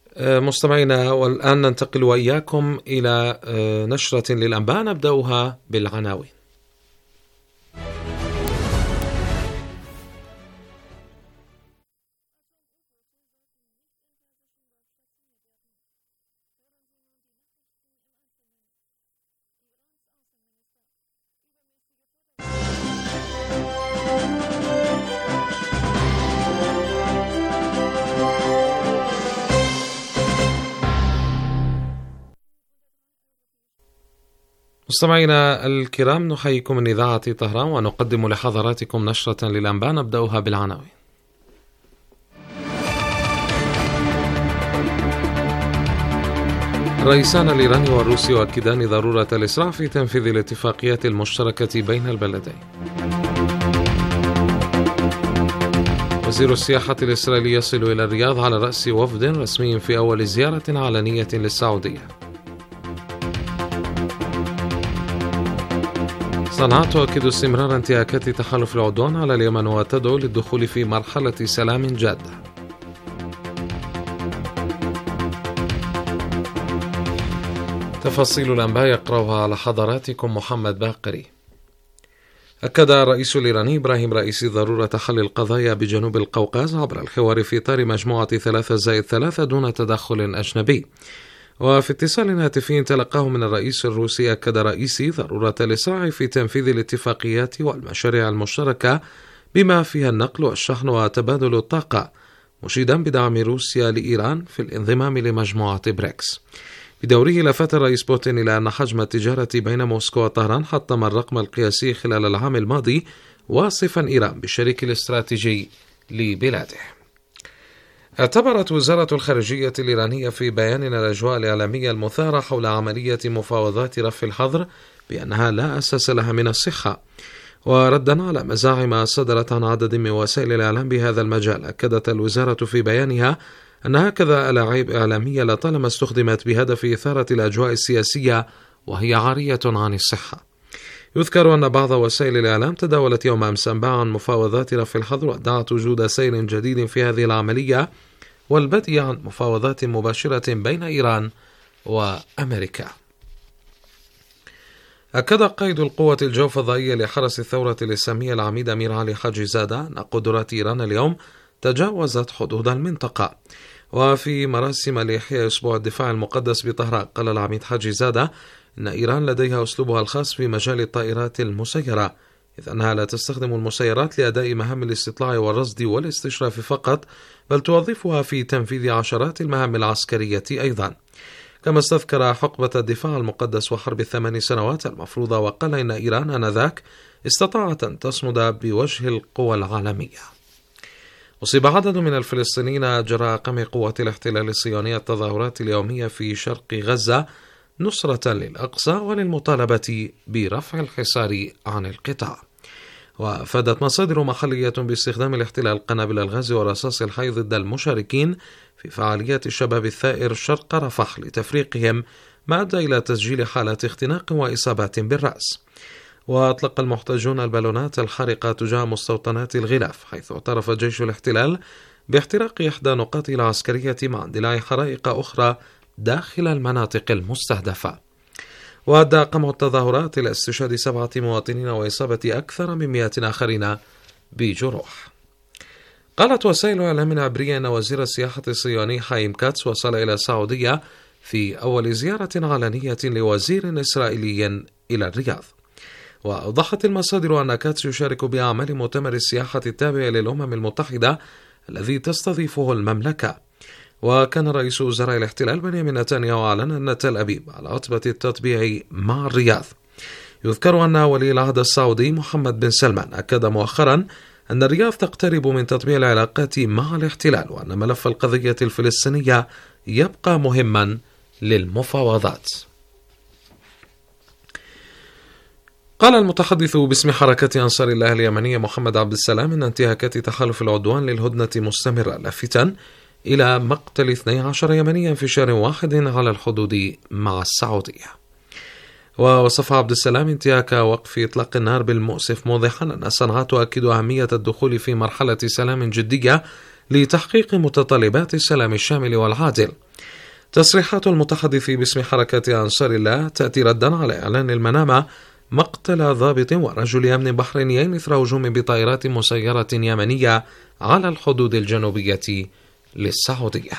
مستمعينا، والآن ننتقل وإياكم إلى نشرة للأنباء نبدأها بالعناوين. مستمعينا الكرام، نحييكم من إذاعة طهران ونقدم لحضراتكم نشرة للأنباء نبدأها بالعناوين. الرئيسان الإيراني والروسي يؤكدان ضرورة الإسراع في تنفيذ الاتفاقيات المشتركة بين البلدين. وزير السياحة الإسرائيلي يصل إلى الرياض على رأس وفد رسمي في أول زيارة علنية للسعودية. صنعاء تؤكد استمرار انتهاكات تحالف العدوان على اليمن وتدعو للدخول في مرحلة سلام جادة. تفاصيل الأنباء يقرأها على حضراتكم محمد باقري. أكد الرئيس الإيراني إبراهيم رئيسي ضرورة حل القضايا بجنوب القوقاز عبر الحوار في إطار مجموعة 3+3 دون تدخل أجنبي. وفي اتصال هاتفي تلقاه من الرئيس الروسي، أكد رئيسي ضرورة الإسراع في تنفيذ الاتفاقيات والمشاريع المشتركة بما فيها النقل والشحن وتبادل الطاقة، مشيدا بدعم روسيا لإيران في الانضمام لمجموعة بريكس. بدوره لفت الرئيس بوتين إلى أن حجم التجارة بين موسكو وطهران حطم الرقم القياسي خلال العام الماضي، واصفا إيران بالشريك الاستراتيجي لبلاده. اعتبرت وزارة الخارجية الإيرانية في بيان الأجواء الإعلامية المثارة حول عملية مفاوضات رفع الحظر بأنها لا أساس لها من الصحة. وردا على مزاعم صدرت عن عدد من وسائل الإعلام بهذا المجال، أكدت الوزارة في بيانها أن هكذا ألاعيب إعلامية لطالما استخدمت بهدف إثارة الأجواء السياسية وهي عارية عن الصحة. يذكر أن بعض وسائل الإعلام تداولت يوم أمس أنباء عن مفاوضات رفع الحظر وادعت وجود سير جديد في هذه العملية والبدء عن مفاوضات مباشرة بين إيران وأمريكا. أكد قائد القوة الجو الفضائية لحرس الثورة الإسلامية العميد أمير علي حاج زادة أن قدرات إيران اليوم تجاوزت حدود المنطقة. وفي مراسم لإحياء أسبوع الدفاع المقدس بطهران، قال العميد حاج زادة إن إيران لديها أسلوبها الخاص في مجال الطائرات المسيرة، إذ أنها لا تستخدم المسيرات لأداء مهام الاستطلاع والرصد والاستشراف فقط، بل توظفها في تنفيذ عشرات المهام العسكرية أيضا. كما استذكر حقبة الدفاع المقدس وحرب 8 سنوات المفروضة، وقال إن إيران آنذاك استطاعت أن تصمد بوجه القوى العالمية. أصيب عدد من الفلسطينيين جراء قمع قوة الاحتلال الصهيوني التظاهرات اليومية في شرق غزة نصرة للأقصى وللمطالبة برفع الحصار عن القطاع. وأفادت مصادر محلية باستخدام الاحتلال قنابل الغاز والرصاص الحي ضد المشاركين في فعاليات الشباب الثائر شرق رفح لتفريقهم، ما أدى إلى تسجيل حالات اختناق وإصابات بالرأس. وأطلق المحتجون البالونات الحارقة تجاه مستوطنات الغلاف، حيث اعترف جيش الاحتلال باحتراق إحدى نقاطه العسكرية مع اندلاع حرائق أخرى داخل المناطق المستهدفة. وأدى قمع التظاهرات إلى استشهاد 7 مواطنين وإصابة أكثر من 100 آخرين بجروح. قالت وسائل إعلام عبرية أن وزير السياحة الصهيوني حايم كاتس وصل إلى السعودية في أول زيارة علنية لوزير إسرائيلي إلى الرياض. وأوضحت المصادر أن كاتس يشارك بأعمال مؤتمر السياحة التابع للأمم المتحدة الذي تستضيفه المملكة. وكان رئيس وزراء الاحتلال بنيامين نتنياهو أعلن أن تل أبيب على عتبة التطبيع مع الرياض. يذكر أن ولي العهد السعودي محمد بن سلمان أكد مؤخرا أن الرياض تقترب من تطبيع العلاقات مع الاحتلال، وأن ملف القضية الفلسطينية يبقى مهما للمفاوضات. قال المتحدث باسم حركة أنصار الله اليمنية محمد عبد السلام إن انتهاكات تحالف العدوان للهدنة مستمرة، لافتا إلى مقتل 12 يمنيا في شهر واحد على الحدود مع السعودية. ووصف عبد السلام انتهاك وقف إطلاق النار بالمؤسف، موضحا أن صنعاء تؤكد أهمية الدخول في مرحلة سلام جدية لتحقيق متطلبات السلام الشامل والعادل. تصريحات المتحدث باسم حركة أنصار الله تأتي ردا على إعلان المنامة مقتل ضابط ورجل أمن بحرينيين إثر هجوم بطائرات مسيرة يمنية على الحدود الجنوبية للسعودية.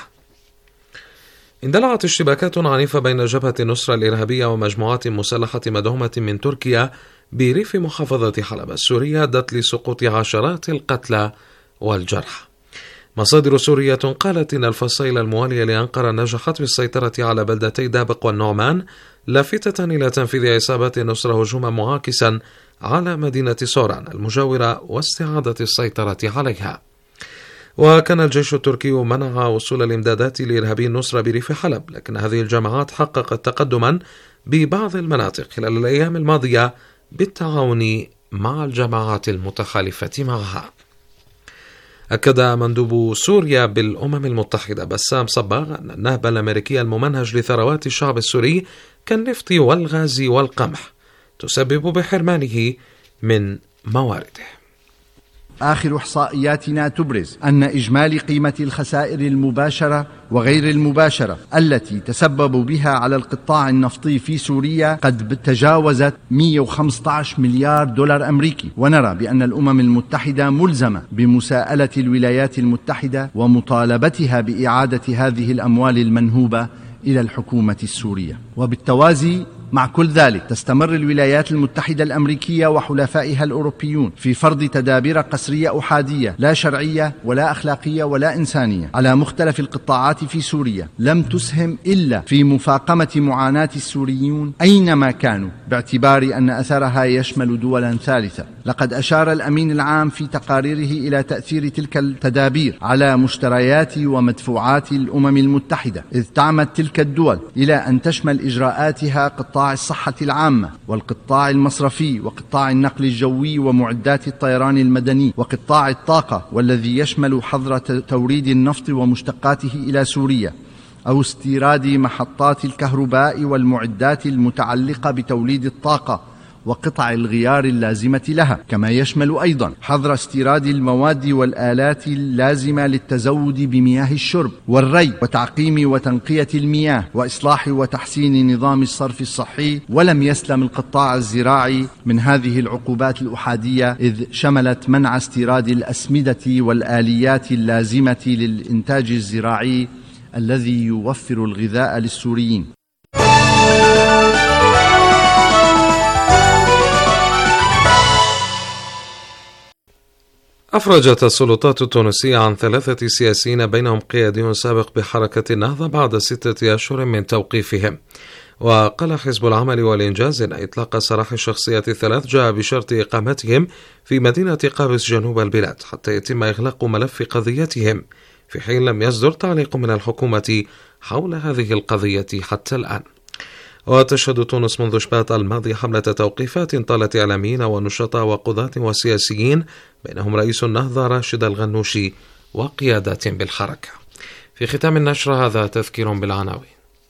اندلعت اشتباكات عنيفة بين جبهة النصرة الإرهابية ومجموعات مسلحة مدعومة من تركيا بريف محافظة حلب السورية أدت لسقوط عشرات القتلى والجرحى. مصادر سورية قالت إن الفصائل الموالية لأنقرة نجحت في السيطرة على بلدتي دابق والنعمان، لافتة إلى تنفيذ عصابات النصرة هجوما معاكسا على مدينة سوران المجاورة واستعادة السيطرة عليها. وكان الجيش التركي منع وصول الإمدادات لإرهابي النصرة بريف حلب، لكن هذه الجماعات حققت تقدما ببعض المناطق خلال الأيام الماضية بالتعاون مع الجماعات المتخالفة معها. أكد مندوب سوريا بالأمم المتحدة بسام صباغ أن النهب الأمريكي الممنهج لثروات الشعب السوري كالنفط والغاز والقمح تسبب بحرمانه من موارده. آخر إحصائياتنا تبرز أن إجمالي قيمة الخسائر المباشرة وغير المباشرة التي تسببوا بها على القطاع النفطي في سوريا قد تجاوزت 115 مليار دولار أمريكي، ونرى بأن الأمم المتحدة ملزمة بمساءلة الولايات المتحدة ومطالبتها بإعادة هذه الأموال المنهوبة إلى الحكومة السورية. وبالتوازي مع كل ذلك تستمر الولايات المتحدة الأمريكية وحلفائها الأوروبيون في فرض تدابير قسرية أحادية لا شرعية ولا أخلاقية ولا إنسانية على مختلف القطاعات في سوريا، لم تسهم إلا في مفاقمة معاناة السوريون أينما كانوا، باعتبار أن أثرها يشمل دولا ثالثة. لقد أشار الأمين العام في تقاريره إلى تأثير تلك التدابير على مشتريات ومدفوعات الأمم المتحدة، إذ تعمد تلك الدول إلى أن تشمل إجراءاتها قطاع الصحة العامة والقطاع المصرفي وقطاع النقل الجوي ومعدات الطيران المدني وقطاع الطاقة، والذي يشمل حظر توريد النفط ومشتقاته إلى سوريا، أو استيراد محطات الكهرباء والمعدات المتعلقة بتوليد الطاقة وقطع الغيار اللازمة لها، كما يشمل أيضا حظر استيراد المواد والآلات اللازمة للتزود بمياه الشرب والري وتعقيم وتنقية المياه وإصلاح وتحسين نظام الصرف الصحي. ولم يسلم القطاع الزراعي من هذه العقوبات الأحادية، إذ شملت منع استيراد الأسمدة والآليات اللازمة للإنتاج الزراعي الذي يوفر الغذاء للسوريين. أفرجت السلطات التونسية عن 3 سياسيين بينهم قيادي سابق بحركة النهضة بعد 6 أشهر من توقيفهم. وقال حزب العمل والإنجاز إن إطلاق سراح الشخصيات ال3 جاء بشرط إقامتهم في مدينة قابس جنوب البلاد حتى يتم إغلاق ملف قضيتهم، في حين لم يصدر تعليق من الحكومة حول هذه القضية حتى الآن. وتشهد تونس منذ شباط الماضي حملة توقيفات طالت إعلاميين ونشطاء وقضاة وسياسيين بينهم رئيس النهضة راشد الغنوشي وقيادات بالحركة. في ختام النشر هذا تذكير بالعناوين.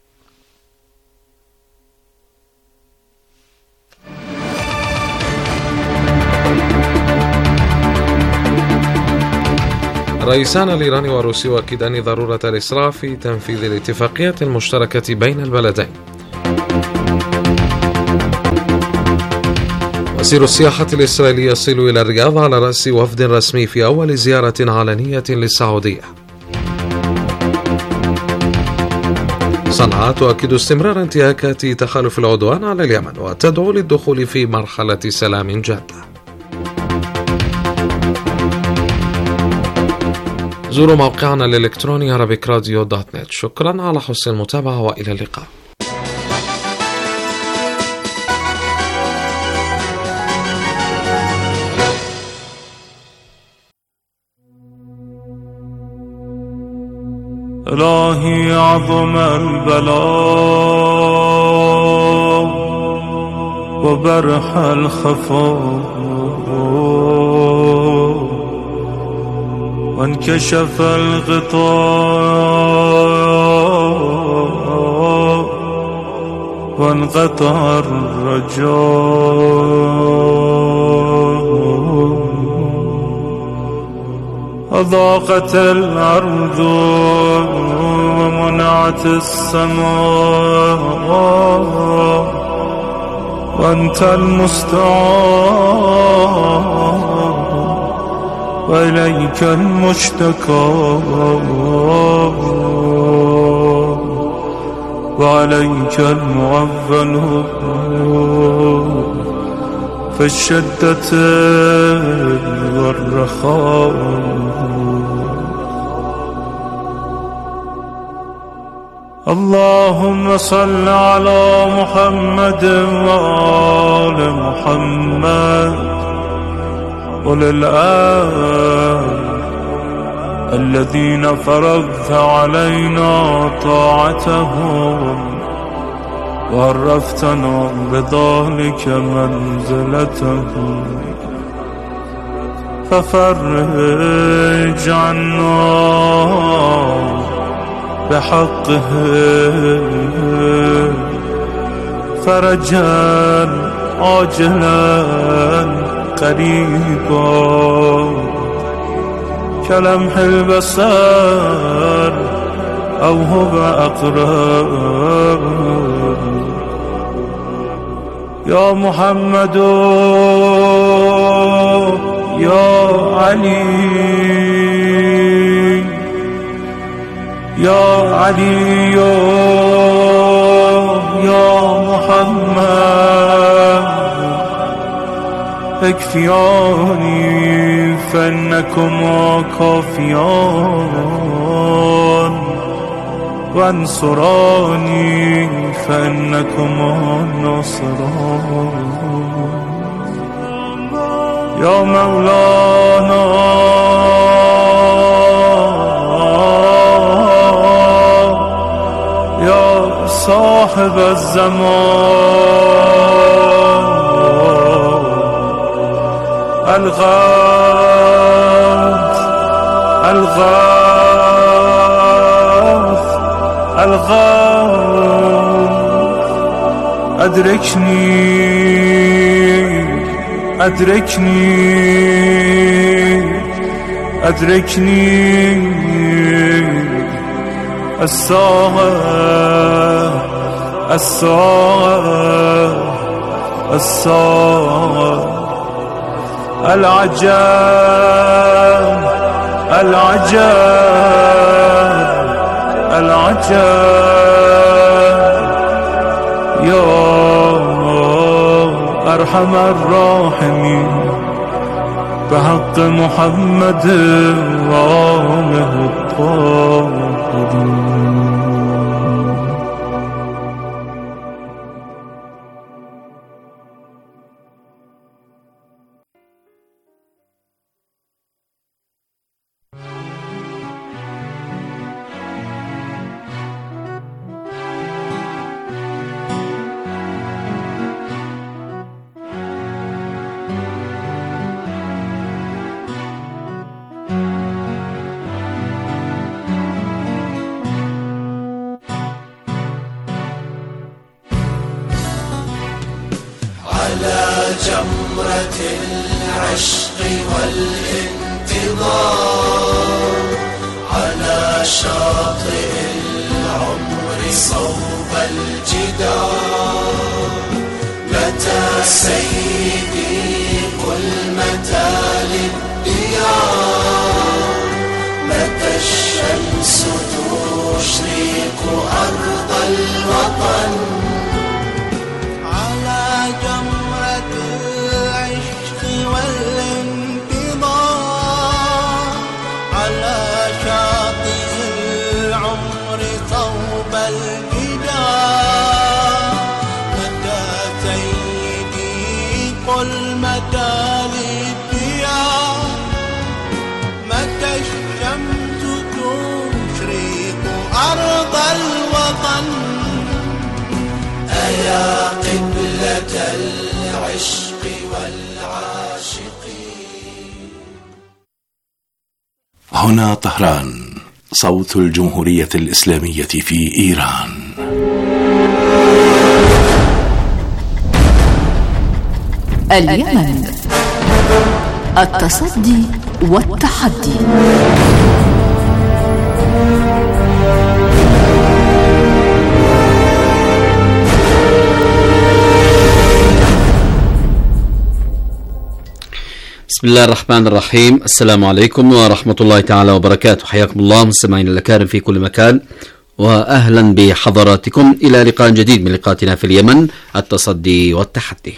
الرئيسان الإيراني والروسي يؤكدان ضرورة الإسراع في تنفيذ الاتفاقية المشتركة بين البلدين. وزير السياحة الإسرائيلي يصل إلى الرياض على رأس وفد رسمي في أول زيارة علنية للسعودية. صنعاء تؤكد استمرار انتهاكات تحالف العدوان على اليمن وتدعو للدخول في مرحلة سلام جادة. زوروا موقعنا الإلكتروني arabicradio.net. شكرا على حسن المتابعة وإلى اللقاء. إلهي عظم البلاء وبرح الخفاء وانكشف الغطاء وانقطع الرجاء أضاقت الأرض ومنعت وانشقت السماء وأنت المستعان وإليك المشتكى وعليك المعول في الشدة والرخاء. اللهم صل على محمد وآل محمد وللآل الذين فرضت علينا طاعتهم وعرفتنا بذلك منزلتهم، ففرج عنا بحقهم فرجا عاجلا قريبا كلمح البصر أو هو أقرب. يا محمد يا علي يا علي يا محمد اكفياني فإنكما كافيان وانصراني فإنكما ناصران. يا مولانا يا صاحب الزمان الغاث الغاث الغاث أدركني أدركني أدركني الساعة الساعة الساعة العجاب العجاب العجاب. يا أرحم الراحمين بحق محمد وآله الطاهرين. جمرة العشق والانتظار على شاطئ العمر صوب الجدار. متى سيدي قل متى للديار، متى الشمس تشرق أرض الوطن. يا قبلة العشق والعاشقين. هنا طهران، صوت الجمهورية الإسلامية في إيران. اليمن، التصدي والتحدي. بسم الله الرحمن الرحيم. السلام عليكم ورحمة الله تعالى وبركاته. حياكم الله مستمعينا الأكارم في كل مكان، وأهلا بحضراتكم إلى لقاء جديد من لقاءاتنا في اليمن، التصدي والتحدي.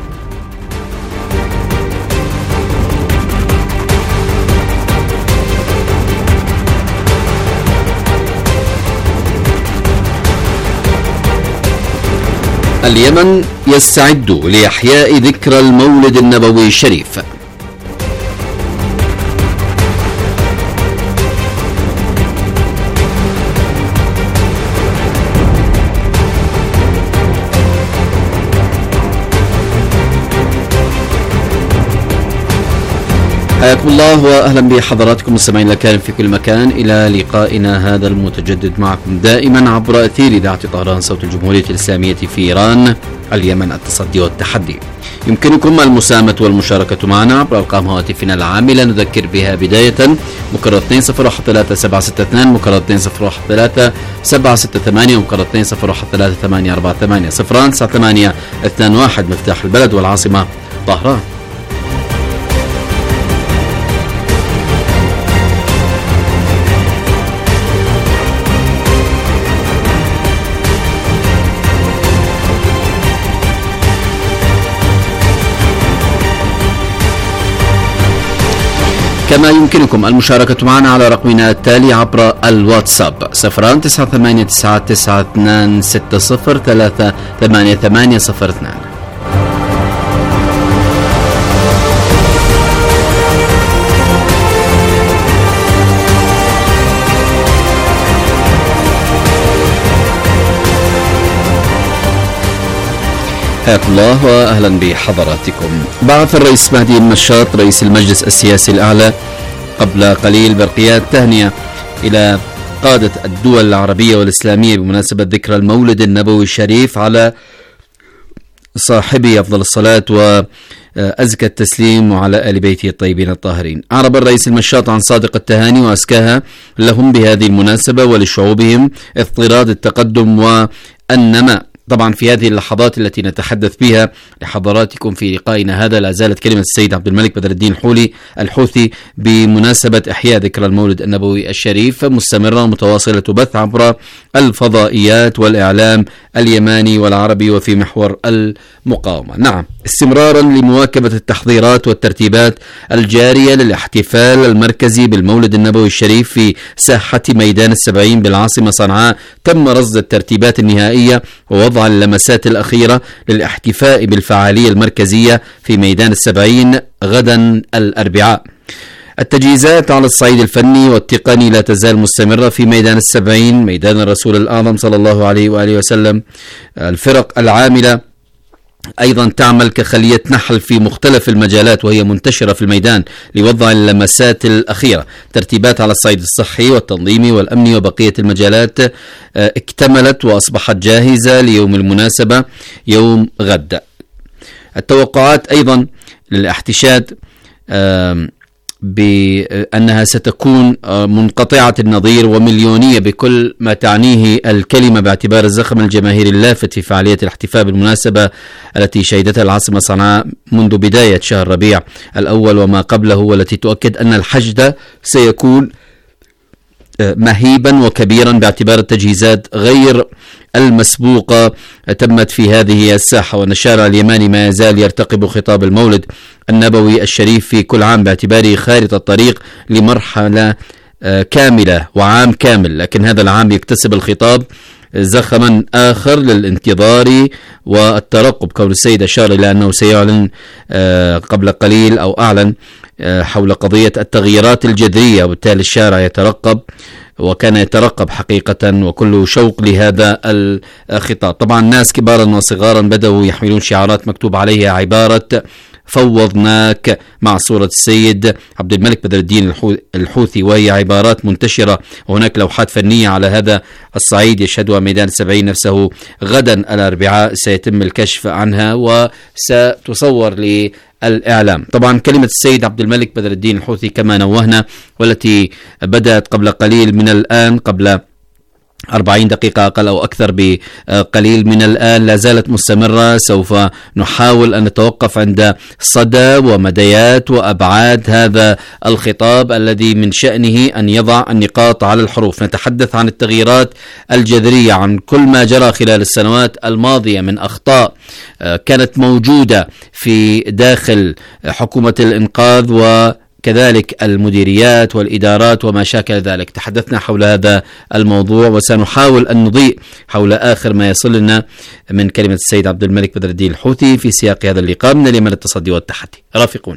اليمن يستعد لإحياء ذكرى المولد النبوي الشريف. حياكم الله واهلا بحضراتكم مستمعينا الكرام في كل مكان الى لقائنا هذا المتجدد معكم دائما عبر اثير اذاعه طهران صوت الجمهوريه الاسلاميه في ايران، اليمن التصدي والتحدي. يمكنكم المساهمه والمشاركه معنا عبر ارقام هواتفنا العامله، نذكر بها بدايه مكرر 2013-762 مكرر 2013-768 ومكرر 2013-848 09821 مفتاح البلد والعاصمه طهران. كما يمكنكم المشاركة معنا على رقمنا التالي عبر الواتساب 0989926038802. حياكم الله واهلا بحضراتكم. بعث الرئيس مهدي النشاط رئيس المجلس السياسي الاعلى قبل قليل برقيات تهنئة الى قادة الدول العربية والاسلامية بمناسبة ذكرى المولد النبوي الشريف على صاحبه افضل الصلاة وازكى التسليم وعلى ال بيته الطيبين الطاهرين. اعرب الرئيس النشاط عن صادق التهاني واسكاها لهم بهذه المناسبة ولشعوبهم اضطراد التقدم والنماء. طبعا في هذه اللحظات التي نتحدث بها لحضراتكم في لقائنا هذا، لا زالت كلمة السيد عبد الملك بدر الدين الحوثي بمناسبة إحياء ذكرى المولد النبوي الشريف مستمرة ومتواصلة تبث عبر الفضائيات والإعلام اليماني والعربي وفي محور المقاومة. نعم، استمرارا لمواكبة التحضيرات والترتيبات الجارية للاحتفال المركزي بالمولد النبوي الشريف في ساحة ميدان السبعين بالعاصمة صنعاء، تم رصد الترتيبات النهائية ووضع اللمسات الأخيرة للاحتفاء بالفعالية المركزية في ميدان السبعين غدا الأربعاء. التجهيزات على الصعيد الفني والتقني لا تزال مستمرة في ميدان السبعين ميدان الرسول الأعظم صلى الله عليه وآله وسلم. الفرق العاملة أيضا تعمل كخلية نحل في مختلف المجالات وهي منتشرة في الميدان لوضع اللمسات الأخيرة. ترتيبات على الصعيد الصحي والتنظيمي والأمني وبقية المجالات اكتملت وأصبحت جاهزة ليوم المناسبة يوم غد. التوقعات أيضا للاحتشاد بأنها ستكون منقطعة النظير ومليونية بكل ما تعنيه الكلمة باعتبار الزخم الجماهيري اللافت في فعالية الاحتفاء بالمناسبة التي شهدتها العاصمة صنعاء منذ بداية شهر ربيع الأول وما قبله، والتي تؤكد أن الحشد سيكون مهيبا وكبيرا باعتبار التجهيزات غير المسبوقة تمت في هذه الساحة. وأن الشارع اليماني ما يزال يرتقب خطاب المولد النبوي الشريف في كل عام باعتباره خارطة الطريق لمرحلة كاملة وعام كامل، لكن هذا العام يكتسب الخطاب زخما آخر للانتظار والترقب، كون السيد أشار إلى أنه سيعلن قبل قليل أو أعلن حول قضية التغييرات الجذرية، وبالتالي الشارع يترقب وكان يترقب حقيقة وكل شوق لهذا الخطاب. طبعا ناس كبارا وصغارا بدأوا يحملون شعارات مكتوب عليها عبارة فوضناك مع صورة السيد عبد الملك بدر الدين الحوثي، وهي عبارات منتشرة، وهناك لوحات فنية على هذا الصعيد يشهدها ميدان السبعين نفسه. غدا الأربعاء سيتم الكشف عنها وستصور للإعلام. طبعا كلمة السيد عبد الملك بدر الدين الحوثي كما نوهنا، والتي بدأت قبل قليل من الآن قبل 40 دقيقة أقل أو أكثر بقليل من الآن لا زالت مستمرة. سوف نحاول أن نتوقف عند صدى ومديات وأبعاد هذا الخطاب الذي من شأنه أن يضع النقاط على الحروف. نتحدث عن التغييرات الجذرية، عن كل ما جرى خلال السنوات الماضية من أخطاء كانت موجودة في داخل حكومة الإنقاذ وكذلك المديريات والإدارات وما شاكل ذلك. تحدثنا حول هذا الموضوع وسنحاول أن نضيء حول آخر ما يصل لنا من كلمة السيد عبد الملك بدر الدين الحوثي في سياق هذا اللقاء من اليمن التصدي والتحدي. رافقونا.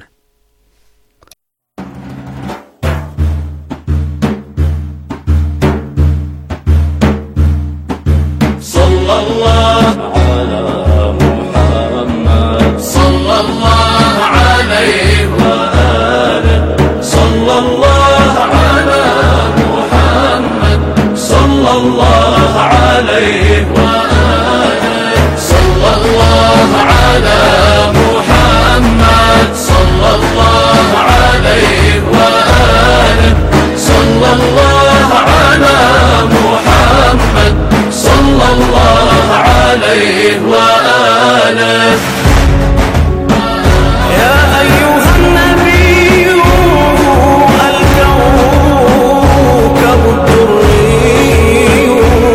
صلى الله على محمد صلى الله عليه وآله صلى الله على محمد صلى الله عليه وآله صلى الله على محمد صلى الله عليه وآله صلى الله على محمد صلى الله عليه وآله. يا أيها النبي الكوكب الدري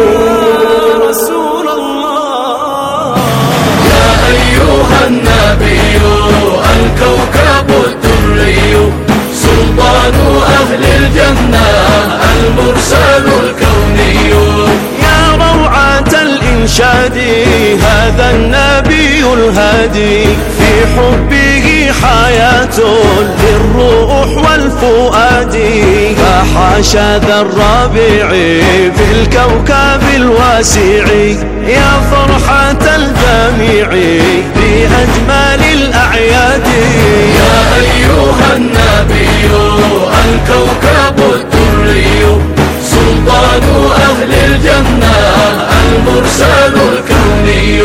رسول الله. يا أيها النبي الكوكب الدري سلطان أهل الجنة المرسل الكوني. شادي هذا النبي الهادي في حبه حياة للروح والفؤاد. فحاشا ذا الربيع في الكوكب الواسع يا فرحة الجميع بأجمل الأعياد. يا أيها النبي الكوكب الدري سلطان أهل الجنة المرسل الكوني.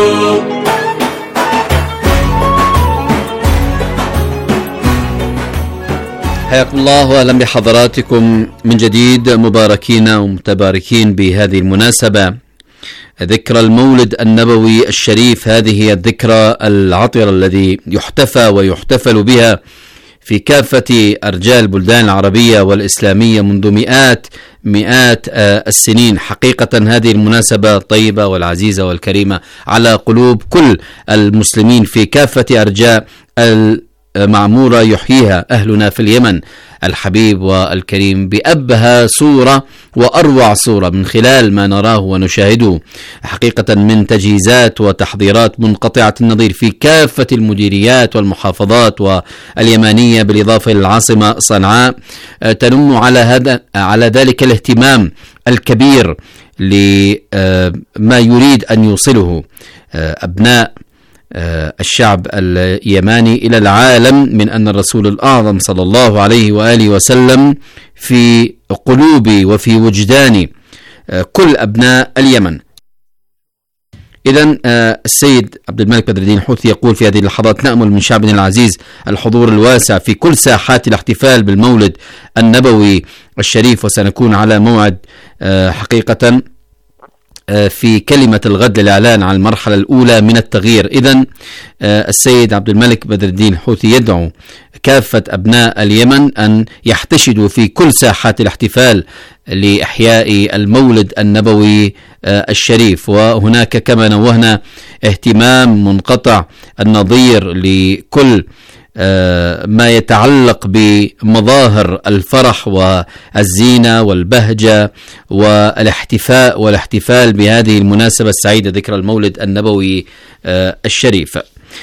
حياكم الله وأهلا بحضراتكم من جديد، مباركين ومتباركين بهذه المناسبة، ذكرى المولد النبوي الشريف. هذه هي الذكرى العطرة الذي يحتفى ويحتفل بها في كافة أرجاء البلدان العربية والإسلامية منذ مئات السنين. حقيقة هذه المناسبة الطيبة والعزيزة والكريمة على قلوب كل المسلمين في كافة أرجاء المعمورة يحييها أهلنا في اليمن الحبيب والكريم بأبهى صورة وأروع صورة من خلال ما نراه ونشاهده حقيقة من تجهيزات وتحضيرات منقطعة النظير في كافة المديريات والمحافظات واليمانية بالإضافة إلى العاصمة صنعاء، تنم على ذلك الاهتمام الكبير لما يريد أن يوصله أبناء الشعب اليماني إلى العالم من أن الرسول الأعظم صلى الله عليه وآله وسلم في قلوب وفي وجدان كل أبناء اليمن. إذن السيد عبد الملك بدر الدين الحوثي يقول في هذه اللحظات: نأمل من شعبنا العزيز الحضور الواسع في كل ساحات الاحتفال بالمولد النبوي الشريف، وسنكون على موعد حقيقة في كلمة الغد للإعلان عن المرحلة الأولى من التغيير. إذن السيد عبد الملك بدر الدين الحوثي يدعو كافة أبناء اليمن أن يحتشدوا في كل ساحات الاحتفال لإحياء المولد النبوي الشريف. وهناك كما نوهنا اهتمام منقطع النظير لكل ما يتعلق بمظاهر الفرح والزينة والبهجة والاحتفال بهذه المناسبة السعيدة ذكرى المولد النبوي الشريف.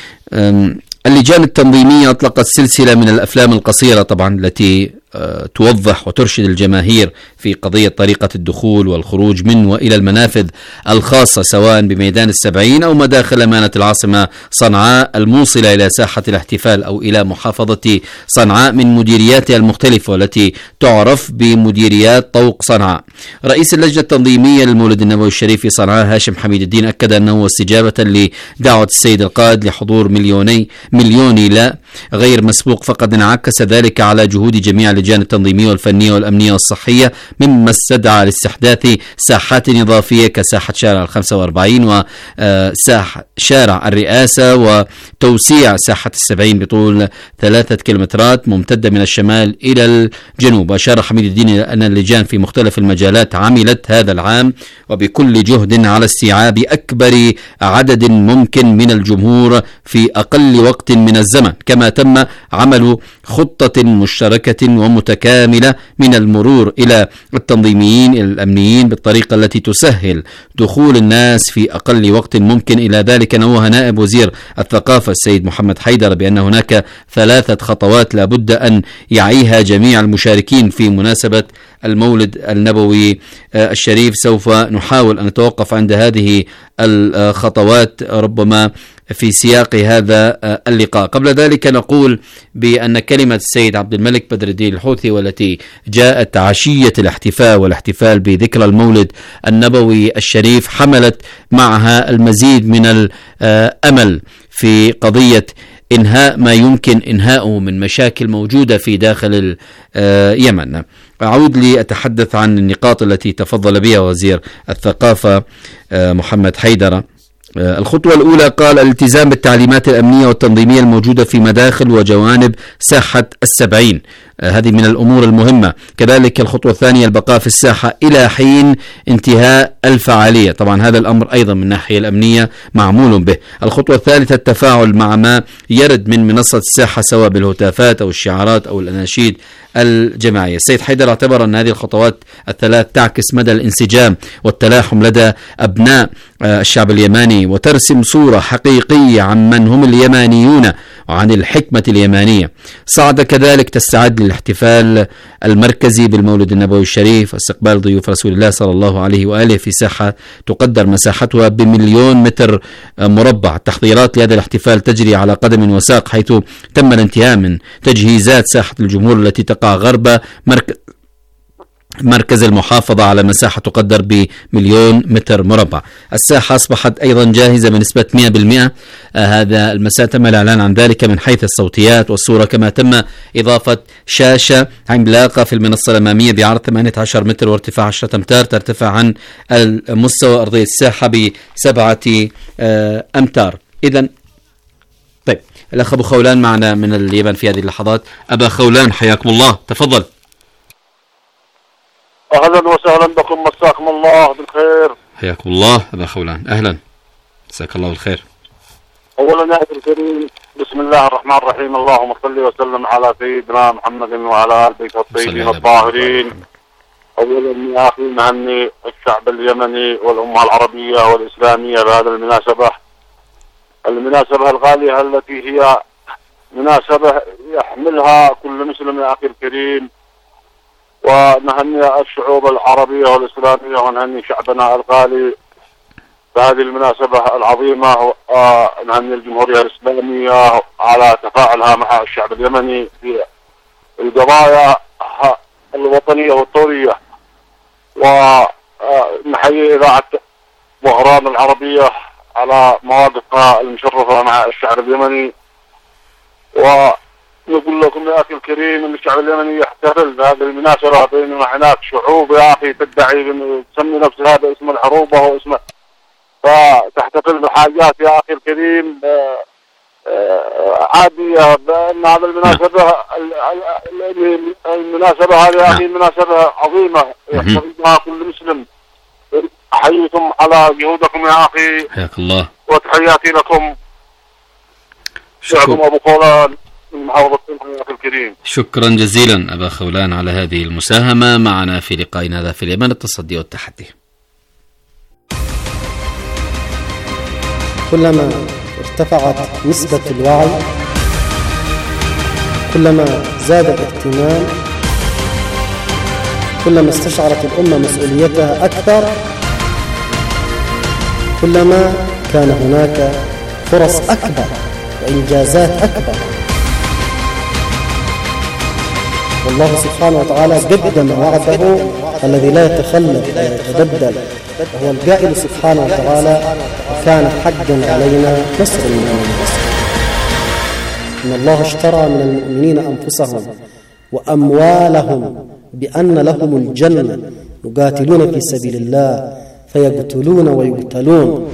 اللجان التنظيمية أطلقت سلسلة من الأفلام القصيرة طبعا التي توضح وترشد الجماهير في قضية طريقة الدخول والخروج من وإلى المنافذ الخاصة سواء بميدان السبعين أو مداخل أمانة العاصمة صنعاء الموصلة إلى ساحة الاحتفال أو إلى محافظة صنعاء من مديرياتها المختلفة والتي تعرف بمديريات طوق صنعاء. رئيس اللجنة التنظيمية للمولد النبوي الشريف في صنعاء هاشم حميد الدين أكد أنه استجابة لدعوة السيد القائد لحضور مليوني لا غير مسبوق، فقد انعكس ذلك على جهود جميع اللجان التنظيمية والفنية والأمنية والصحية، مما استدعى لاستحداث ساحات إضافية كساحة شارع 45 وساحة شارع الرئاسة، وتوسيع ساحة 70 بطول 3 كيلومترات ممتدة من الشمال إلى الجنوب. أشار حميد الدين أن اللجان في مختلف المجالات عملت هذا العام وبكل جهد على استيعاب أكبر عدد ممكن من الجمهور في أقل وقت من الزمن، كما تم عمل خطة مشتركة ومتكاملة من المرور إلى التنظيميين إلى الأمنيين بالطريقة التي تسهل دخول الناس في أقل وقت ممكن. إلى ذلك نوه نائب وزير الثقافة السيد محمد حيدر بأن هناك 3 خطوات لابد أن يعيها جميع المشاركين في مناسبة المولد النبوي الشريف. سوف نحاول أن نتوقف عند هذه الخطوات ربما في سياق هذا اللقاء. قبل ذلك نقول بأن كلمة السيد عبد الملك بدر الدين الحوثي والتي جاءت عشية الاحتفاء والاحتفال بذكرى المولد النبوي الشريف حملت معها المزيد من الأمل في قضية إنهاء ما يمكن إنهاؤه من مشاكل موجودة في داخل اليمن. أعود لأتحدث عن النقاط التي تفضل بها وزير الثقافة محمد حيدر. الخطوة الأولى قال الالتزام بالتعليمات الأمنية والتنظيمية الموجودة في مداخل وجوانب ساحة 70، هذه من الأمور المهمة. كذلك الخطوة الثانية البقاء في الساحة إلى حين انتهاء الفعالية، طبعا هذا الأمر أيضا من الناحية الأمنية معمول به. الخطوة الثالثة التفاعل مع ما يرد من منصة الساحة سواء بالهتافات أو الشعارات أو الأناشيد الجماعية. السيد حيدر اعتبر أن هذه الخطوات الثلاث تعكس مدى الانسجام والتلاحم لدى أبناء الشعب اليماني وترسم صورة حقيقية عن من هم اليمانيون وعن الحكمة اليمانية. صعد كذلك تستعد للاحتفال المركزي بالمولد النبوي الشريف واستقبال ضيوف رسول الله صلى الله عليه وآله في ساحة تقدر مساحتها ب1,000,000 متر مربع. التحضيرات لهذا الاحتفال تجري على قدم وساق، حيث تم الانتهاء من تجهيزات ساحة الجمهور التي تقع غرب مركز المحافظة على مساحة تقدر ب1,000,000 متر مربع. الساحة أصبحت أيضا جاهزة بنسبة 100%. هذا المساء تم الإعلان عن ذلك من حيث الصوتيات والصورة، كما تم إضافة شاشة عملاقة في المنصة الأمامية بعرض 18 متر وارتفاع 10 أمتار، ترتفع عن المستوى أرضية الساحة ب7 أمتار. إذن طيب، الأخ أبو خولان معنا من اليمن في هذه اللحظات. أبا خولان حياكم الله، تفضل. أهلا وسهلا بكم، مساكم الله بالخير. حياكم الله أبا خولان، أهلا، مساك الله بالخير. أولا يا أخي الكريم، بسم الله الرحمن الرحيم، اللهم صل وسلم على سيدنا محمد وعلى آل بيته الطيبين الطاهرين. أولا يا أخي نهني الشعب اليمني والأمة العربية والإسلامية بهذه المناسبة الغالية التي هي مناسبة يحملها كل مسلم يا أخي الكريم، ونهني الشعوب العربية والإسلامية ونهني شعبنا الغالي بهذه المناسبة العظيمة، ونهني الجمهورية الإسلامية على تفاعلها مع الشعب اليمني في القضايا الوطنية والطورية، ونحيي إذاعة وهران العربية على مواقفها المشرفة مع الشعب اليمني. ونقول لكم يا أخي الكريم أن الشعب اليمني يحتفل بهذه المناسبة، بينما هناك شعوب يا أخي تدعي تسمي نفسها باسم العروبة واسم، فتحتفل بحاجات يا أخي الكريم عادية. بأن هذه المناسبة هذه يا أخي مناسبة عظيمة يحتفل بها كل مسلم. أحييكم على جهودكم يا أخي، حياك الله، وتحياتي لكم. شكرا أبو خولان من محافظة يا أخي الكريم. شكرا جزيلا أبا خولان على هذه المساهمة معنا في لقائنا هذا في اليمن، التصدي والتحدي. كلما ارتفعت نسبة الوعي، كلما زاد الاهتمام، كلما استشعرت الأمة مسؤوليتها أكثر، كلما كان هناك فرص أكبر وإنجازات أكبر. والله سبحانه وتعالى قدم وعده الذي لا يتخلف ولا يتبدل، وهو القائل سبحانه وتعالى: وكان حقا علينا نصر المؤمنين. إن الله اشترى من المؤمنين أنفسهم وأموالهم بأن لهم الجنة يقاتلون في سبيل الله فيقتلون ويقتلون.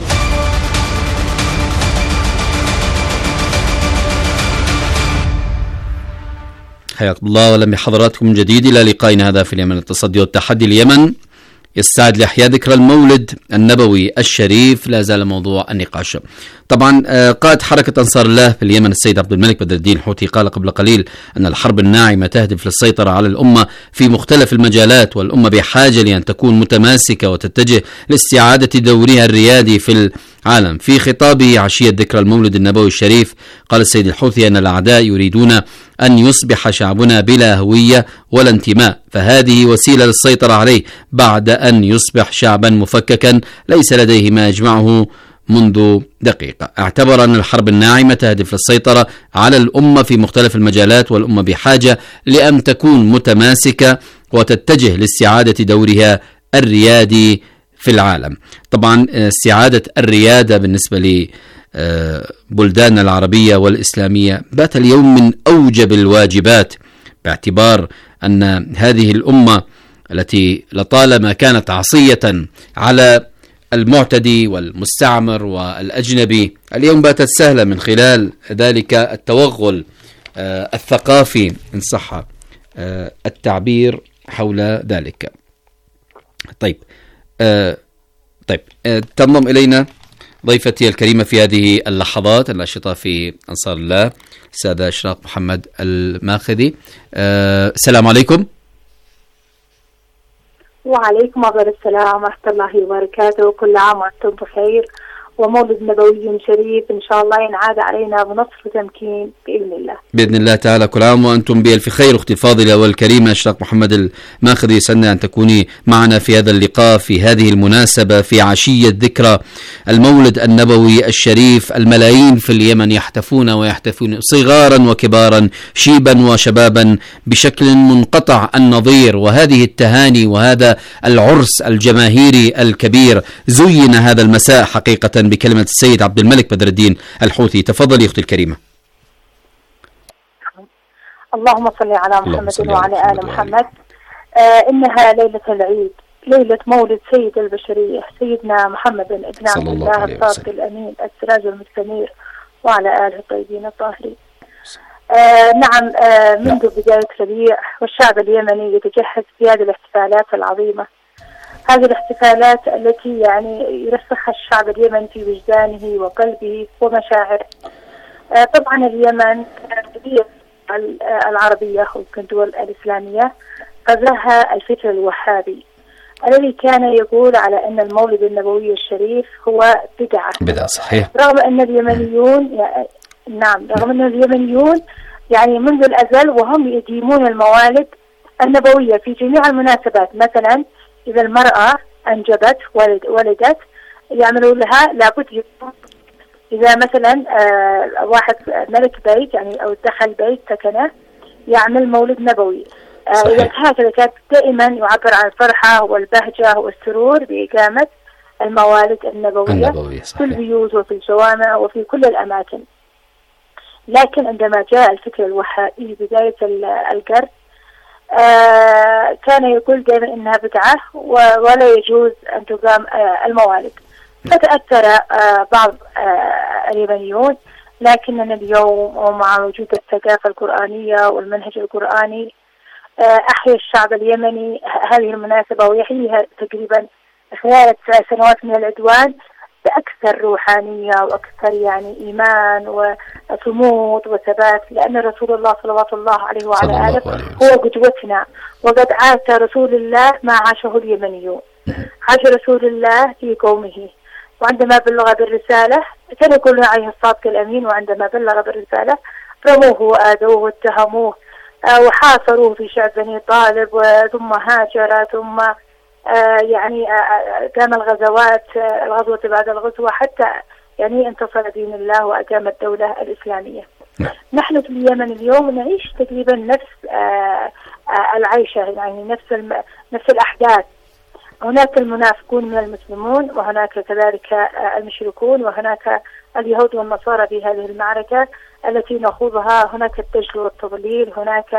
حياكم الله ولم بحضراتكم من جديد إلى لقائنا هذا في اليمن التصدي والتحدي. اليمن يستعد لإحياء ذكرى المولد النبوي الشريف، لا زال موضوع النقاش. طبعا قائد حركة أنصار الله في اليمن السيد عبد الملك بدر الدين الحوثي قال قبل قليل أن الحرب الناعمة تهدف للسيطرة على الأمة في مختلف المجالات، والأمة بحاجة لأن تكون متماسكة وتتجه لاستعادة دورها الريادي في العالم. في خطابه عشية ذكرى المولد النبوي الشريف قال السيد الحوثي أن الأعداء يريدون أن يصبح شعبنا بلا هوية ولا انتماء، فهذه وسيلة للسيطرة عليه بعد أن يصبح شعبا مفككا ليس لديه ما يجمعه منذ دقيقة. اعتبر أن الحرب الناعمة تهدف للسيطرة على الأمة في مختلف المجالات، والأمة بحاجة لأن تكون متماسكة وتتجه لاستعادة دورها الريادي في العالم. طبعا استعادة الريادة بالنسبة لبلدان العربية والإسلامية بات اليوم من أوجب الواجبات، باعتبار أن هذه الأمة التي لطالما كانت عصية على المعتدي والمستعمر والأجنبي اليوم باتت سهلة من خلال ذلك التوغل الثقافي إن صح التعبير حول ذلك. طيب تنضم إلينا ضيفتي الكريمة في هذه اللحظات الناشطة في أنصار الله السادة إشراق محمد الماخذي. السلام عليكم. وعليكم السلام ورحمة الله وبركاته، كل عام وأنتم بخير، ومولد نبوي شريف إن شاء الله ينعاد علينا بنصر وتمكين بإذن الله. بإذن الله تعالى، كل عام وأنتم بألف خير. أختي الفاضلة والكريمة إشراق محمد الماخذي، يسعدنا أن تكوني معنا في هذا اللقاء في هذه المناسبة في عشية ذكرى المولد النبوي الشريف. الملايين في اليمن يحتفون ويحتفون صغارا وكبارا، شيبا وشبابا، بشكل منقطع النظير، وهذه التهاني وهذا العرس الجماهيري الكبير زين هذا المساء حقيقة بكلمة السيد عبد الملك بدر الدين الحوثي. تفضلي أختي الكريمة. اللهم صل على محمد وعلى آل محمد. إنها ليلة العيد، ليلة مولد سيد البشرية سيدنا محمد بن عبد الله الصادق الأمين السراج المستنير وعلى آله الطيبين الطاهرين. نعم، منذ بداية ربيع والشعب اليمني يتجهز في هذه الاحتفالات العظيمة، هذه الاحتفالات التي يعني يرسخها الشعب اليمني في وجدانه وقلبه ومشاعره. طبعا اليمن هي العربية والدول الإسلامية غزاها الفكر الوهابي الذي كان يقول على أن المولد النبوي الشريف هو بدعة. صحيح. رغم أن اليمنيون يعني منذ الأزل وهم يديمون الموالد النبوية في جميع المناسبات. مثلا إذا المرأة أنجبت ولدت يعملوا لها لابد يكون، إذا مثلا واحد ملك بيت يعني أو دخل بيت سكنه يعمل مولد نبوي. إذا هكذا كانت دائما يعبر عن الفرحة والبهجة والسرور بإقامة الموالد النبوية في البيوت وفي الجوامع وفي كل الأماكن. لكن عندما جاء الفكر الوهابي بداية القرن كان يقول دائما إنها بدعة ولا يجوز أن تقام الموالد. فتأثر بعض اليمنيون، لكننا اليوم ومع وجود الثقافة القرآنية والمنهج القرآني أحيا الشعب اليمني هذه المناسبة ويحييها تقريبا خلال 3 سنوات من العدوان بأكثر روحانية وأكثر يعني إيمان وصمود وثبات، لأن رسول الله صلوات الله عليه وعلى آله هو قدوتنا. وقد عاش رسول الله ما عاشه اليمنيون، عاش رسول الله في قومه، وعندما بلغ بالرسالة كان يقول عليه الصادق الأمين، وعندما بلغ بالرسالة رموه وآذوه واتهموه وحاصروه في شعب بني طالب، ثم هاجر، ثم يعني قام الغزوات، الغزوة بعد الغزوة، حتى يعني انتصر دين الله وأقام الدولة الإسلامية. نحن في اليمن اليوم نعيش تقريبا نفس العيشة، يعني نفس الأحداث. هناك المنافقون من المسلمون، وهناك كذلك المشركون، وهناك اليهود والنصارى في هذه المعركة التي نخوضها. هناك الدجل والتضليل، هناك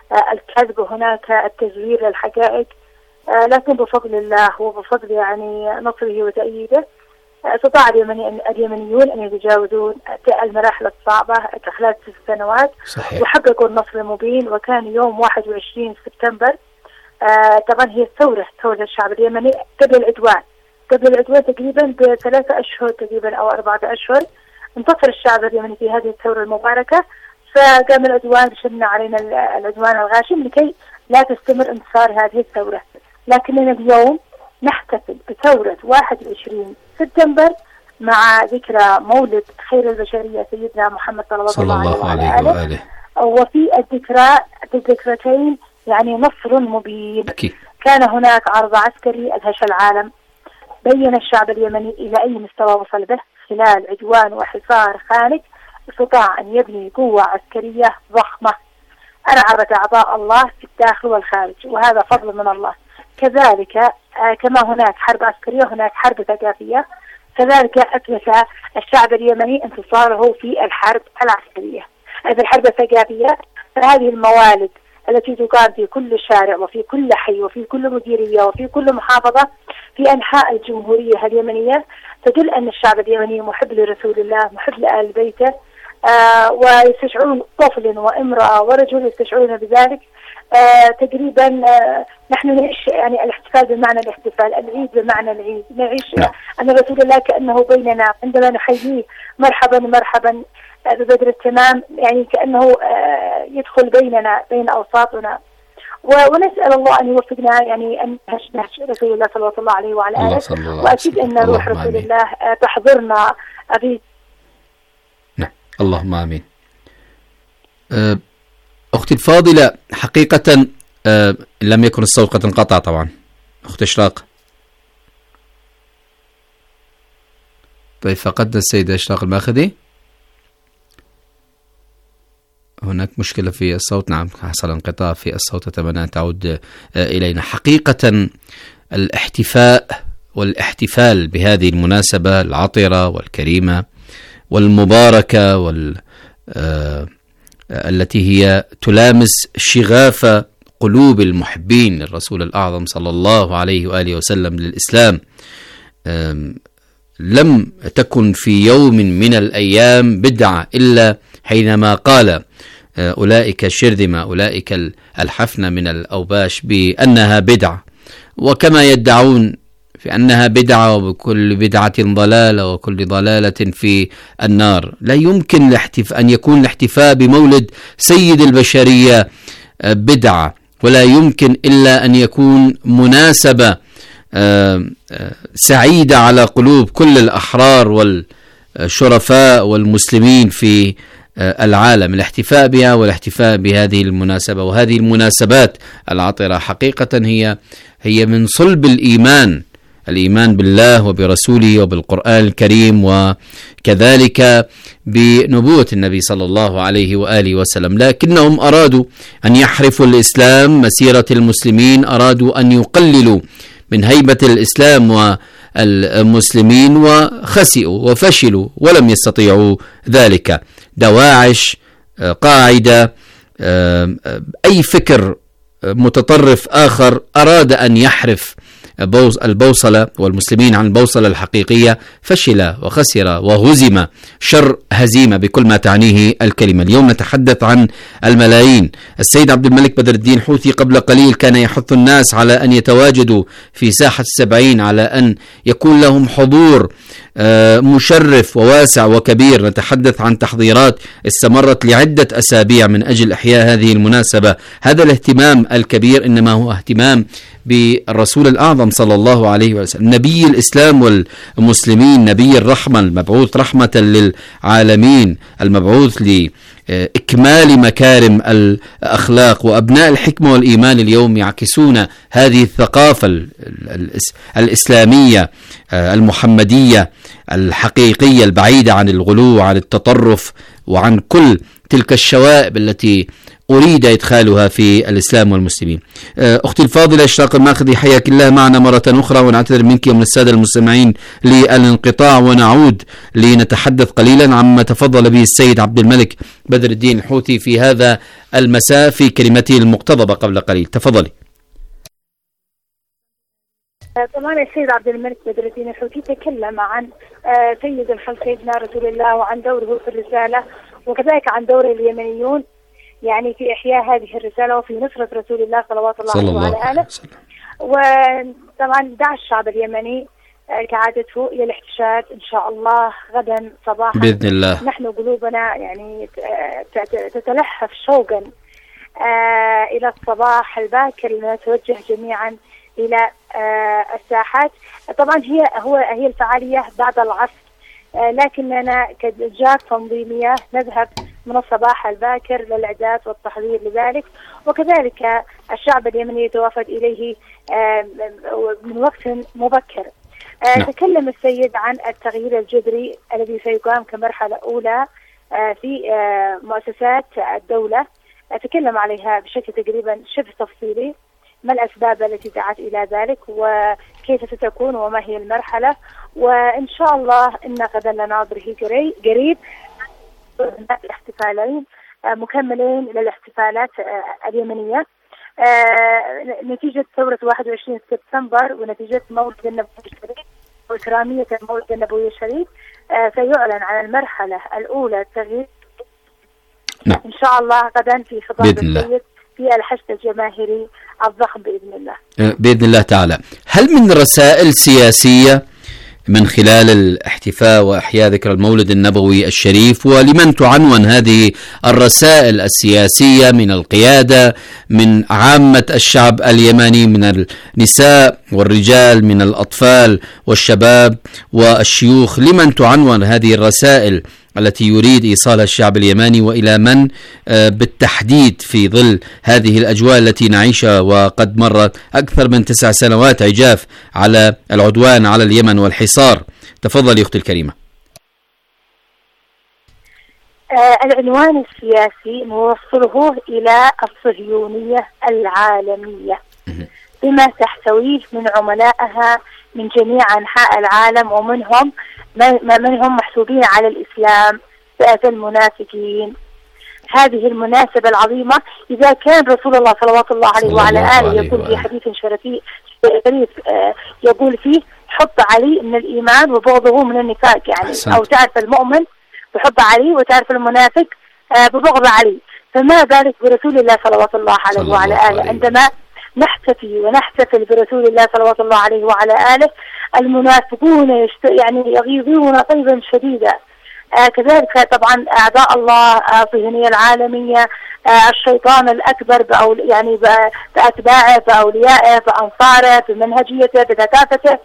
الكذب وهناك التزوير للحقائق، لكن بفضل الله وبفضل يعني نصره وتأييده استطاع اليمنيون أن يتجاوزون المراحل الصعبة خلال 6 سنوات. صحيح. وحققوا النصر المبين. وكان يوم 21 سبتمبر طبعا هي ثورة الشعب اليمني قبل العدوان تقريبا ب3 أشهر تقريبا أو 4 أشهر انتصر الشعب اليمني في هذه الثورة المباركة، فقام العدوان شن علينا العدوان الغاشم لكي لا تستمر انتصار هذه الثورة. لكننا اليوم نحتفل بثورة 21 سبتمبر مع ذكرى مولد خير البشرية سيدنا محمد صلى الله عليه وآله. وفي الذكرتين يعني نصر مبين. كان هناك عرض عسكري أدهش العالم، بين الشعب اليمني إلى أي مستوى وصل به خلال عدوان وحصار خانق. استطاع أن يبني قوة عسكرية ضخمة أنعمت أعضاء الله في الداخل والخارج، وهذا فضل من الله. كذلك كما هناك حرب عسكرية هناك حرب ثقافية، كذلك أثبت الشعب اليمني انتصاره في الحرب العسكرية. في الحرب الثقافية فهذه الموالد التي تقام في كل شارع وفي كل حي وفي كل مديرية وفي كل محافظة في أنحاء الجمهورية اليمنية تدل أن الشعب اليمني محب لرسول الله، محب لآل بيته، ويستشعرون طفل وامرأة ورجل يستشعرون بذلك. تقريبا نحن نعيش يعني الاحتفال بمعنى الاحتفال، العيد بمعنى العيد، نعيش أن رسول الله كأنه بيننا عندما نحييه مرحبا مرحبا ببدر التمام، يعني كأنه يدخل بيننا بين أوساطنا. ونسأل الله أن يوفقنا يعني أن نهج رسول الله صلى الله عليه وعلى آله، وأكيد أن روح رسول الله تحضرنا في. نعم اللهم آمين. أختي الفاضلة، حقيقة لم يكن الصوت قد انقطع طبعا. أخت إشراق. طيب فقدنا السيدة إشراق الماخذي. هناك مشكلة في الصوت. نعم حصل انقطاع في الصوت، أتمنى أن تعود إلينا. حقيقة والاحتفال بهذه المناسبة العطرة والكريمة والمباركة التي هي تلامس شغاف قلوب المحبين للرسول الأعظم صلى الله عليه وآله وسلم للإسلام، لم تكن في يوم من الأيام بدعة إلا حينما قال أولئك الشرذمة أولئك الحفنة من الأوباش بأنها بدعة، وكما يدعون في أنها بدعة وكل بدعة ضلالة وكل ضلالة في النار. لا يمكن أن يكون الاحتفاء بمولد سيد البشرية بدعة، ولا يمكن إلا أن يكون مناسبة سعيدة على قلوب كل الأحرار والشرفاء والمسلمين في العالم. الاحتفاء بها والاحتفاء بهذه المناسبة وهذه المناسبات العطرة حقيقة هي من صلب الإيمان بالله وبرسوله وبالقرآن الكريم، وكذلك بنبوة النبي صلى الله عليه وآله وسلم. لكنهم أرادوا أن يحرفوا الإسلام مسيرة المسلمين، أرادوا أن يقللوا من هيبة الإسلام والمسلمين، وخسئوا وفشلوا ولم يستطيعوا ذلك. دواعش، قاعدة، أي فكر متطرف آخر أراد أن يحرف البوصلة والمسلمين عن البوصلة الحقيقية، فشل وخسر وهزم شر هزيمة بكل ما تعنيه الكلمة. اليوم نتحدث عن الملايين. السيد عبد الملك بدر الدين حوثي قبل قليل كان يحث الناس على أن يتواجدوا في ساحة 70، على أن يكون لهم حضور مشرف وواسع وكبير. نتحدث عن تحضيرات استمرت لعدة أسابيع من أجل إحياء هذه المناسبة. هذا الاهتمام الكبير إنما هو اهتمام بالرسول الأعظم صلى الله عليه وسلم، نبي الإسلام والمسلمين، نبي الرحمة، المبعوث رحمة للعالمين، المبعوث لإكمال مكارم الأخلاق. وأبناء الحكمة والإيمان اليوم يعكسون هذه الثقافة الإسلامية المحمدية الحقيقية البعيدة عن الغلو وعن التطرف وعن كل تلك الشوائب التي أريد إدخالها في الإسلام والمسلمين. أختي الفاضلة إشراق الماخذي، حياك الله معنا مرة أخرى، ونعتذر منك ومن السادة المستمعين للانقطاع، ونعود لنتحدث قليلا عما تفضل به السيد عبد الملك بدر الدين الحوثي في هذا المساء في كلمته المقتضبة قبل قليل. تفضلي. طبعا السيد عبد الملك بدر الدين الحوثي تكلم عن سيد الخلق سيدنا رسول الله وعن دوره في الرسالة، وكذلك عن دور اليمنيون يعني في إحياء هذه الرسالة وفي نصرة رسول الله صلوات الله عليه وعلى آله. وطبعا دعا الشعب اليمني كعادته إلى الاحتشاد إن شاء الله غدا صباحا بإذن الله. نحن قلوبنا يعني تتلهف شوقا إلى الصباح الباكر لنتوجه جميعا إلى الساحات. طبعا هي الفعالية بعد العصر، لكننا كجهات تنظيمية نذهب من الصباح الباكر للإعداد والتحضير لذلك، وكذلك الشعب اليمني يتوافد إليه من وقت مبكر. تكلم السيد عن التغيير الجذري الذي سيقام كمرحلة أولى في مؤسسات الدولة، تكلم عليها بشكل تقريبا شبه تفصيلي، ما الأسباب التي دعت إلى ذلك وكيف ستكون وما هي المرحلة، وإن شاء الله إن غدا لناظره قريب الاحتفالين مكملين للاحتفالات اليمنية نتيجة ثورة 21 سبتمبر ونتيجة مولد النبوي الشريف وإكرامية المولد النبوي الشريف. سيعلن عن المرحلة الأولى التغيير إن شاء الله غدا في خطاب السيد في الحشد الجماهيري الضخم بإذن الله. بإذن الله تعالى. هل من رسائل سياسية من خلال الاحتفاء وإحياء ذكرى المولد النبوي الشريف، ولمن تعنون هذه الرسائل السياسية من القيادة، من عامة الشعب اليمني، من النساء والرجال، من الأطفال والشباب والشيوخ؟ لمن تعنون هذه الرسائل التي يريد إيصالها الشعب اليمني، وإلى من بالتحديد في ظل هذه الأجواء التي نعيشها وقد مرت أكثر من 9 سنوات عجاف على العدوان على اليمن والحصار؟ تفضلي أختي الكريمة. العنوان السياسي نوصله إلى الصهيونية العالمية بما تحتويه من عملائها من جميع أنحاء العالم، ومنهم من هم محسوبين على الإسلام فئة المنافقين. هذه المناسبة العظيمة إذا كان رسول الله صلوات الله عليه وعلى آله يقول في حديث شريف يقول فيه حب علي من الإيمان وبغضه من النفاق، يعني أو تعرف المؤمن بحب علي وتعرف المنافق ببغض علي، فما بالك برسول الله صلوات الله عليه وعلى آله. عندما نحتفي ونحتفل برسول الله صلوات الله عليه وعلى آله المنافقون يعني يغيظون غيظا شديدا. كذلك طبعا أعداء الله الصهيونية العالمية الشيطان الأكبر يعني بأتباعه بأوليائه بأنصاره بمنهجيته بثقافته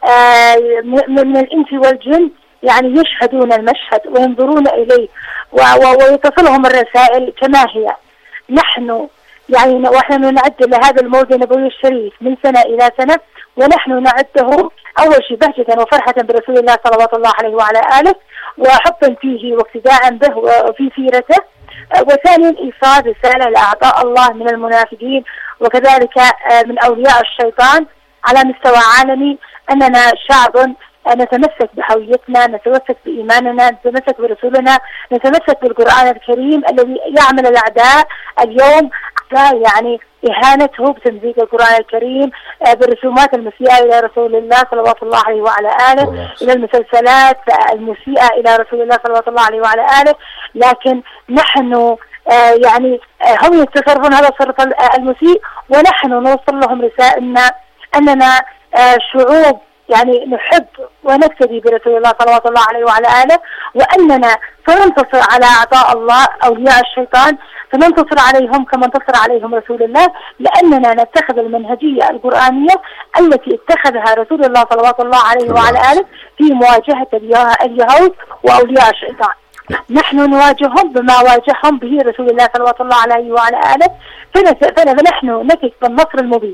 من الإنس والجن، يعني يشهدون المشهد وينظرون إليه ويتصلهم الرسائل كما هي. نحن يعني ونحن نعد لهذا المولد النبوي الشريف من سنة إلى سنة، ونحن نعده أول شيء بهجة وفرحة برسول الله صلوات الله عليه وعلى آله وحبا فيه واقتداء به وفي سيرته، وثانيا إيصال رسالة لأعداء الله من المنافقين وكذلك من أولياء الشيطان على مستوى عالمي أننا شعب نتمسك بهويتنا، نتمسك بإيماننا، نتمسك برسولنا، نتمسك بالقرآن الكريم الذي يعمل الأعداء اليوم على يعني إهانته بتمزيق القرآن الكريم بالرسومات المسيئة إلى رسول الله صلوات الله عليه وعلى آله، إلى المسلسلات المسيئة إلى رسول الله صلوات الله عليه وعلى آله. لكن نحن يعني هم يتصرفون هذا التصرف المسيء، ونحن نوصل لهم رسائلنا أننا شعوب يعني نحب ونقتدي برسول الله صلوات الله عليه وعلى آله، وأننا سننتصر على أعداء الله أولياء الشيطان، سننتصر عليهم كما انتصر عليهم رسول الله، لأننا نتخذ المنهجية القرآنية التي اتخذها رسول الله صلوات الله عليه وعلى آله في مواجهة اليهود وأولياء الشيطان. نحن نواجههم بما واجههم به رسول الله صلوات الله عليه وعلى آله، فنحن نثق بالنصر المبين.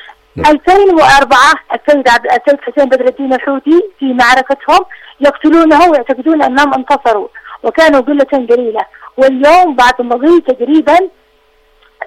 2004 السيد حسين بدر الدين الحوثي في معركتهم يقتلونه ويعتقدون أنهم انتصروا وكانوا قلة قليلة، واليوم بعد مضي تقريبا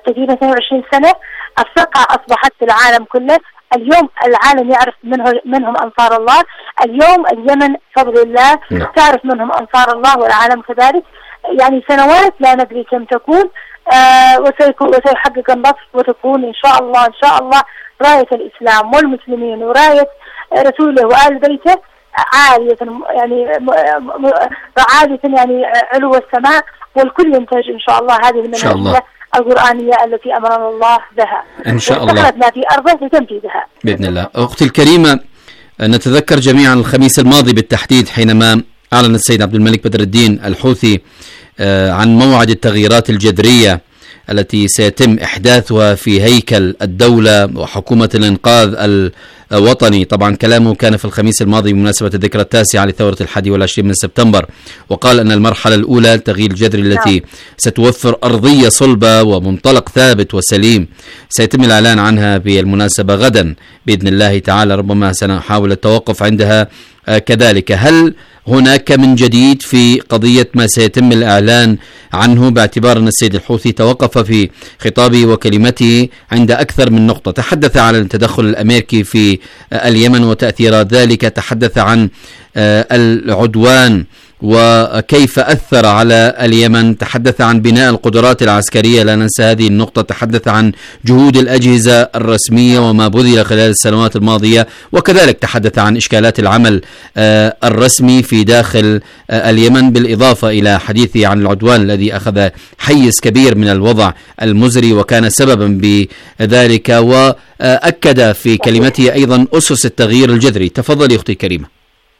تقريبا 22 سنة. الثقة أصبحت في العالم كله. اليوم العالم يعرف منهم أنصار الله. اليوم اليمن بفضل الله تعرف منهم أنصار الله، والعالم كذلك. يعني سنوات لا ندري كم تكون، وسيحقق النصر، وتكون إن شاء الله راية الإسلام والمسلمين وراية رسوله وآل بيته عالية، يعني عالية، يعني علو السماء، والكل ينتج إن شاء الله هذه المنهجية القرآنية التي أمرنا الله بها إن شاء الله في أرضه لتنفيذها بإذن الله. أختي الكريمة، نتذكر جميعا الخميس الماضي بالتحديد حينما أعلن السيد عبد الملك بدر الدين الحوثي عن موعد التغييرات الجذرية التي سيتم إحداثها في هيكل الدولة وحكومة الإنقاذ الوطني. طبعا كلامه كان في الخميس الماضي بمناسبة الذكرى التاسعة لثورة 21 من سبتمبر، وقال أن المرحلة الأولى التغيير الجذري التي ستوفر أرضية صلبة ومنطلق ثابت وسليم سيتم الإعلان عنها بالمناسبة غدا بإذن الله تعالى. ربما سنحاول التوقف عندها كذلك. هل هناك من جديد في قضية ما سيتم الإعلان عنه، باعتبار أن السيد الحوثي توقف في خطابه وكلمته عند أكثر من نقطة؟ تحدث عن التدخل الأمريكي في اليمن وتأثيرات ذلك، تحدث عن العدوان وكيف أثر على اليمن، تحدث عن بناء القدرات العسكرية، لا ننسى هذه النقطة، تحدث عن جهود الأجهزة الرسمية وما بذل خلال السنوات الماضية، وكذلك تحدث عن إشكالات العمل الرسمي في داخل اليمن، بالإضافة إلى حديثه عن العدوان الذي أخذ حيز كبير من الوضع المزري وكان سببا بذلك، وأكد في كلمته أيضا أسس التغيير الجذري. تفضلي أختي كريمة.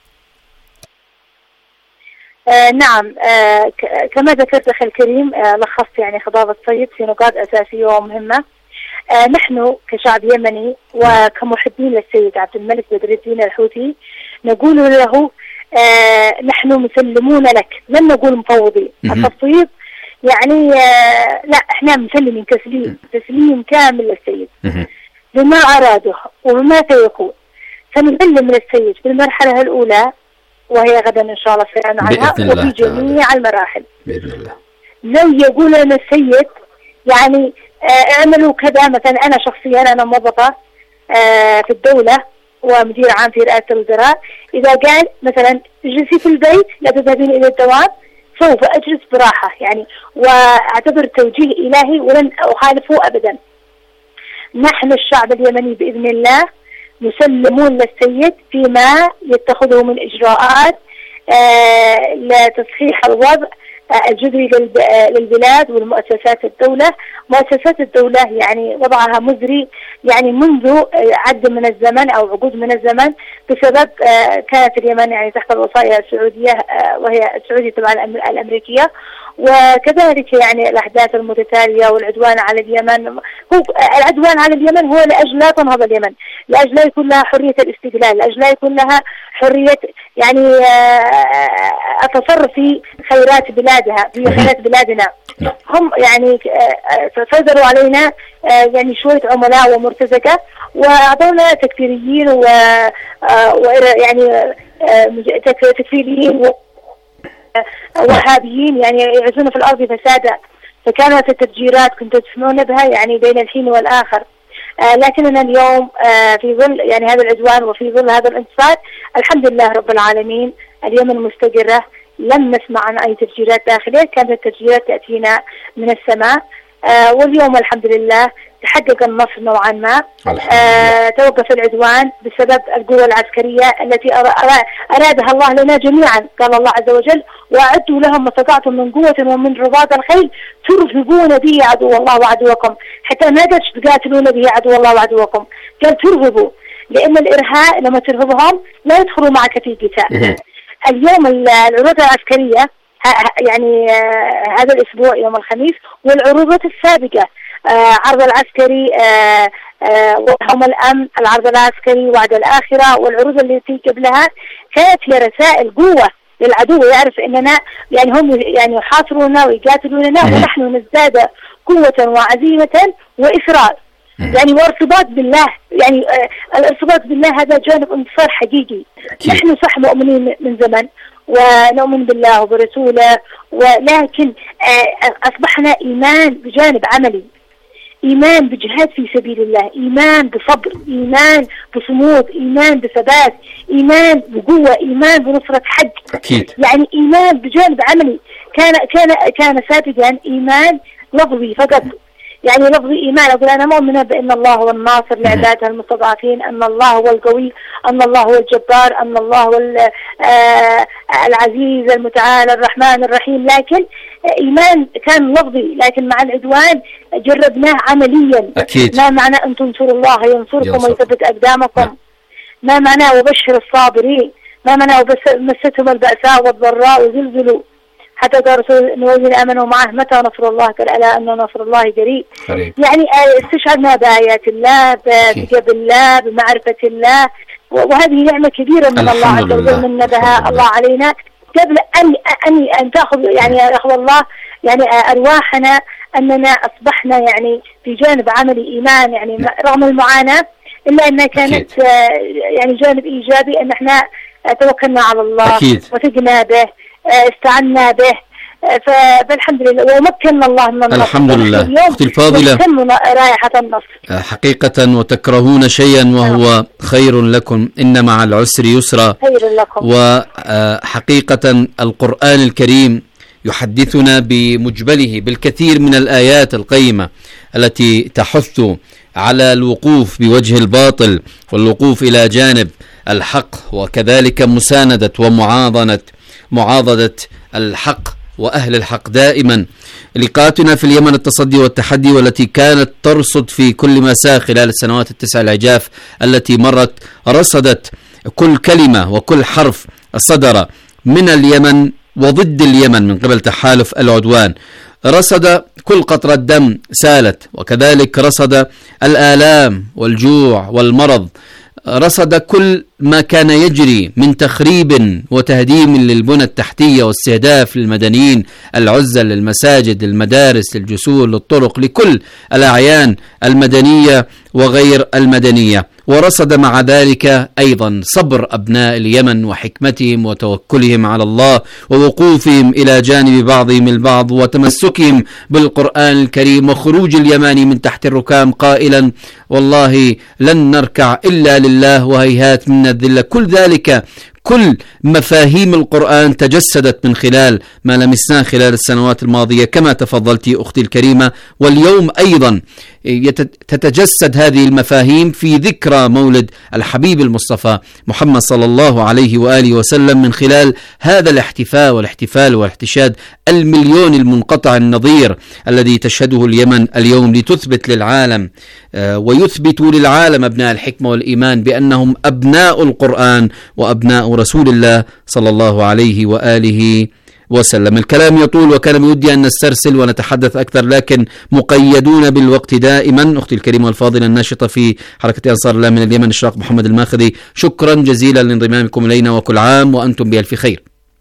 نعم، كما ذكرت أخي الكريم، لخصت يعني خطاب السيد في نقاط أساسية ومهمة. نحن كشعب يمني وكمحبين للسيد عبد الملك بدر الدين الحوثي نقول له نحن مسلمون لك، لن نقول مفوضين. التفويض يعني لا، احنا مسلمين تسليم كامل للسيد بما أراده وبما سيكون. سنسلم للسيد في المرحلة الأولى وهي غدا إن شاء الله سيعلن عنها، وفي جميع المراحل بإذن الله. لو يقول لنا السيد يعني اعملوا كذا، مثلا أنا شخصيا أنا موظفة في الدولة ومدير عام في رئاسة الوزراء، إذا قال مثلا اجلسي في البيت لا تذهبين إلى الدوام، سوف أجلس براحة يعني، وأعتبر توجيه إلهي ولن أخالفه أبدا. نحن الشعب اليمني بإذن الله مسلمون للسيد فيما يتخذه من إجراءات لتصحيح الوضع الجذري للبلاد والمؤسسات الدولة. مؤسسات الدولة يعني وضعها مزري يعني منذ عد من الزمن أو عقود من الزمن، بسبب كانت اليمن يعني تحت الوصاية السعودية وهي السعودية تبع الأمريكية، وكذلك يعني الأحداث المتتالية والعدوان على اليمن. هو العدوان على اليمن هو لأجل لا تنهض اليمن، لأجل لا يكون لها حرية الاستقلال، لأجل لا يكون لها حرية يعني التصرف في خيرات بلادها، في خيرات بلادنا. هم يعني سيطروا علينا يعني شوية عملاء ومرتزقة، وأعطونا تكفيريين ويعني تكفيريين وهابيين يعني يعيشون في الأرض فسادا. فكانت التفجيرات كنتم تسمعون بها يعني بين الحين والآخر. لكننا اليوم في ظل يعني هذا العدوان وفي ظل هذا الانتصار الحمد لله رب العالمين اليمن مستقرة. لم نسمع عن أي تفجيرات داخلية، كانت التفجيرات تأتينا من السماء. واليوم الحمد لله تحقق النصر نوعا ما. توقف العدوان بسبب القوة العسكرية التي أرادها الله لنا جميعا. قال الله عز وجل: وأعدوا لهم ما استطعتم من قوة ومن رباط الخيل ترهبون به عدو الله وعدوكم. حتى ما قالش تقاتلون به عدو الله وعدوكم، قال ترهبوا، لأن الإرهاب لما ترهبهم لا يدخلوا معك في قتال. اليوم العروض العسكرية يعني هذا الأسبوع يوم الخميس والعروضات السابقة، عرض العسكري وهم الأمن، العرض العسكري وعد الآخرة، والعروض التي قبلها كانت هي رسائل قوة للعدو، يعرف أننا يعني هم يعني يحاصروننا ويقاتلوننا ونحن نزداد قوة وعزيمة وإصرار يعني وارتباط بالله. يعني الارتباط بالله هذا جانب انتصار حقيقي. نحن صح مؤمنين من زمن ونؤمن بالله وبرسوله، ولكن أصبحنا إيمان بجانب عملي. إيمان بجهاد في سبيل الله، إيمان بصبر، إيمان بصمود، إيمان بثبات، إيمان بقوة، إيمان بنصرة حج. أكيد. يعني إيمان بجانب عملي. كان سابقا إيمان لفظي فقط، يعني لفظي إيمان، أقول أنا مؤمنة بأن الله هو الناصر لعباده المستضعفين، أن الله هو القوي، أن الله هو الجبار، أن الله هو العزيز المتعال الرحمن الرحيم. لكن إيمان كان لفظي، لكن مع العدوان جربناه عمليا. أكيد. ما معنى أن تنصروا الله ينصركم ويثبت أقدامكم، ما معناه وبشر الصابرين، ما معناه مستهم البأساء والضراء وزلزلوا حتى قال رسول الذين آمنوا معه متى نصر الله؟ قال ألا أن نصر الله قريب. يعني استشعرنا بآيات الله، بثقة بالله، بمعرفة الله، وهذه نعمة كبيرة من الله عز وجل من نبها الله علينا قبل أن تأخذ يعني يأخذ الله يعني أرواحنا، أننا أصبحنا يعني في جانب عملي إيمان، يعني رغم المعاناة إلا أنها كانت يعني جانب إيجابي، أن احنا توكلنا على الله وثقنا به، استعنا به، فالحمد لله ومكننا الله من النصر. الحمد لله. أختي الفاضلة، رائحة النصر حقيقة وتكرهون شيئا وهو خير لكم، إن مع العسر يسرا. خير لكم. وحقيقة القرآن الكريم يحدثنا بمجمله بالكثير من الآيات القيمة التي تحث على الوقوف بوجه الباطل والوقوف إلى جانب الحق، وكذلك مساندة ومعاضدة الحق وأهل الحق دائما. لقاءاتنا في اليمن التصدي والتحدي، والتي كانت ترصد في كل مساء خلال السنوات التسع العجاف التي مرت، رصدت كل كلمة وكل حرف صدر من اليمن وضد اليمن من قبل تحالف العدوان، رصد كل قطرة دم سالت، وكذلك رصد الآلام والجوع والمرض، رصد كل ما كان يجري من تخريب وتهديم للبنى التحتية واستهداف للمدنيين، العزل للمساجد، للمدارس، للجسور، للطرق، لكل الأعيان المدنية وغير المدنية. ورصد مع ذلك أيضا صبر أبناء اليمن وحكمتهم وتوكلهم على الله ووقوفهم إلى جانب بعضهم البعض وتمسكهم بالقرآن الكريم وخروج اليماني من تحت الركام قائلا والله لن نركع إلا لله وهيهات من الذلة. كل ذلك، كل مفاهيم القرآن تجسدت من خلال ما لمسناه خلال السنوات الماضية كما تفضلت أختي الكريمة، واليوم أيضا تتجسد هذه المفاهيم في ذكرى مولد الحبيب المصطفى محمد صلى الله عليه وآله وسلم من خلال هذا الاحتفال والاحتشاد المليون المنقطع النظير الذي تشهده اليمن اليوم، لتثبت للعالم ويثبت للعالم أبناء الحكمة والإيمان بأنهم أبناء القرآن وأبناء رسول الله صلى الله عليه وآله وسلم. الكلام يطول وكان بودي أن نسترسل ونتحدث أكثر، لكن مقيدون بالوقت دائما. أختي الكريمة الفاضلة الناشطة في حركة أنصار الله من اليمن الشاق محمد الماخذي، شكرا جزيلا لانضمامكم إلينا، وكل عام وأنتم بألف خير.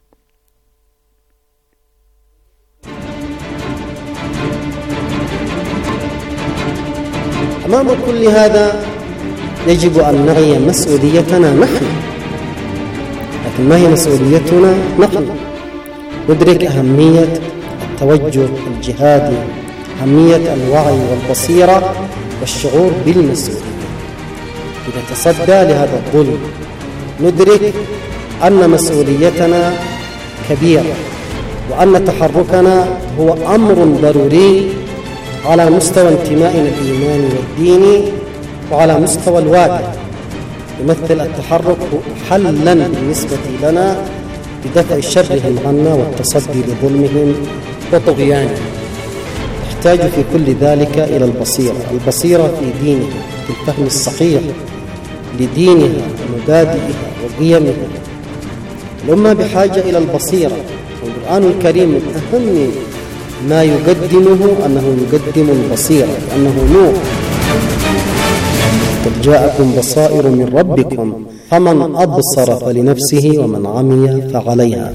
أمام كل هذا يجب أن نعي مسؤوليتنا نحن، لكن ما هي مسؤوليتنا نحن؟ ندرك أهمية التوجه الجهادي، أهمية الوعي والبصيرة والشعور بالمسؤولية. إذا تصدى لهذا الظلم ندرك أن مسؤوليتنا كبيرة، وأن تحركنا هو أمر ضروري على مستوى انتمائنا الإيماني والديني، وعلى مستوى الواقع يمثل التحرك حلا بالنسبة لنا بدفع شرهم عنا والتصدي لظلمهم وطغيانهم. نحتاج في كل ذلك إلى البصيرة في دينها، في الفهم الصحيح لدينها ومبادئها وقيمها. الأمة بحاجة إلى البصيرة، والقرآن الكريم من أهم ما يقدمه أنه يقدم البصيرة، لأنه نور. قد جاءكم بصائر من ربكم فمن أبصر فلنفسه ومن عمي فعليها.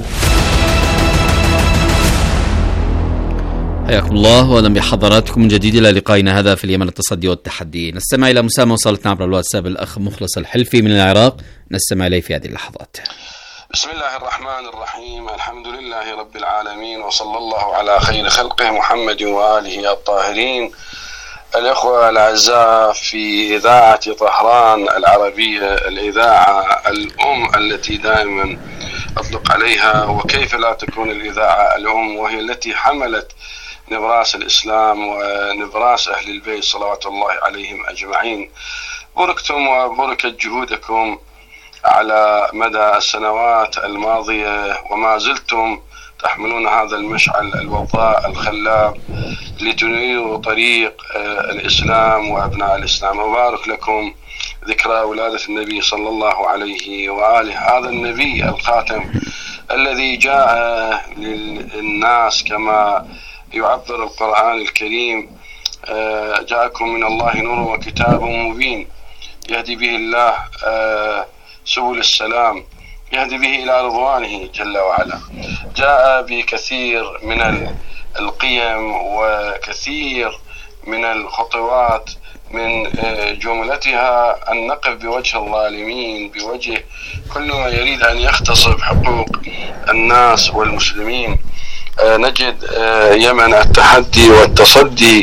حياكم الله واهلا بحضراتكم من جديد الى لقائنا هذا في اليمن التصدي والتحدي. نستمع الى مسامة وصلتنا عبر الواتساب الاخ مخلص الحلفي من العراق، نستمع اليه في هذه اللحظات. بسم الله الرحمن الرحيم، الحمد لله رب العالمين، وصلى الله على خير خلقه محمد وآله الطاهرين. الإخوة الأعزاء في إذاعة طهران العربية، الإذاعة الأم التي دائما أطلق عليها، وكيف لا تكون الإذاعة الأم وهي التي حملت نبراس الإسلام ونبراس أهل البيت صلوات الله عليهم أجمعين. بوركتم وبركت جهودكم على مدى السنوات الماضية، وما زلتم تحملون هذا المشعل الوضاء الخلاب لتنيروا طريق الإسلام وأبناء الإسلام. وبارك لكم ذكرى ولادة النبي صلى الله عليه وآله، هذا النبي الخاتم الذي جاء للناس كما يعبر القرآن الكريم: جاءكم من الله نور وكتاب مبين يهدي به الله سبل السلام، يهدي به إلى رضوانه جل وعلا. جاء بكثير من القيم وكثير من الخطوات، من جملتها أن نقف بوجه الظالمين، بوجه كل ما يريد أن يغتصب حقوق الناس والمسلمين. نجد يمن التحدي والتصدي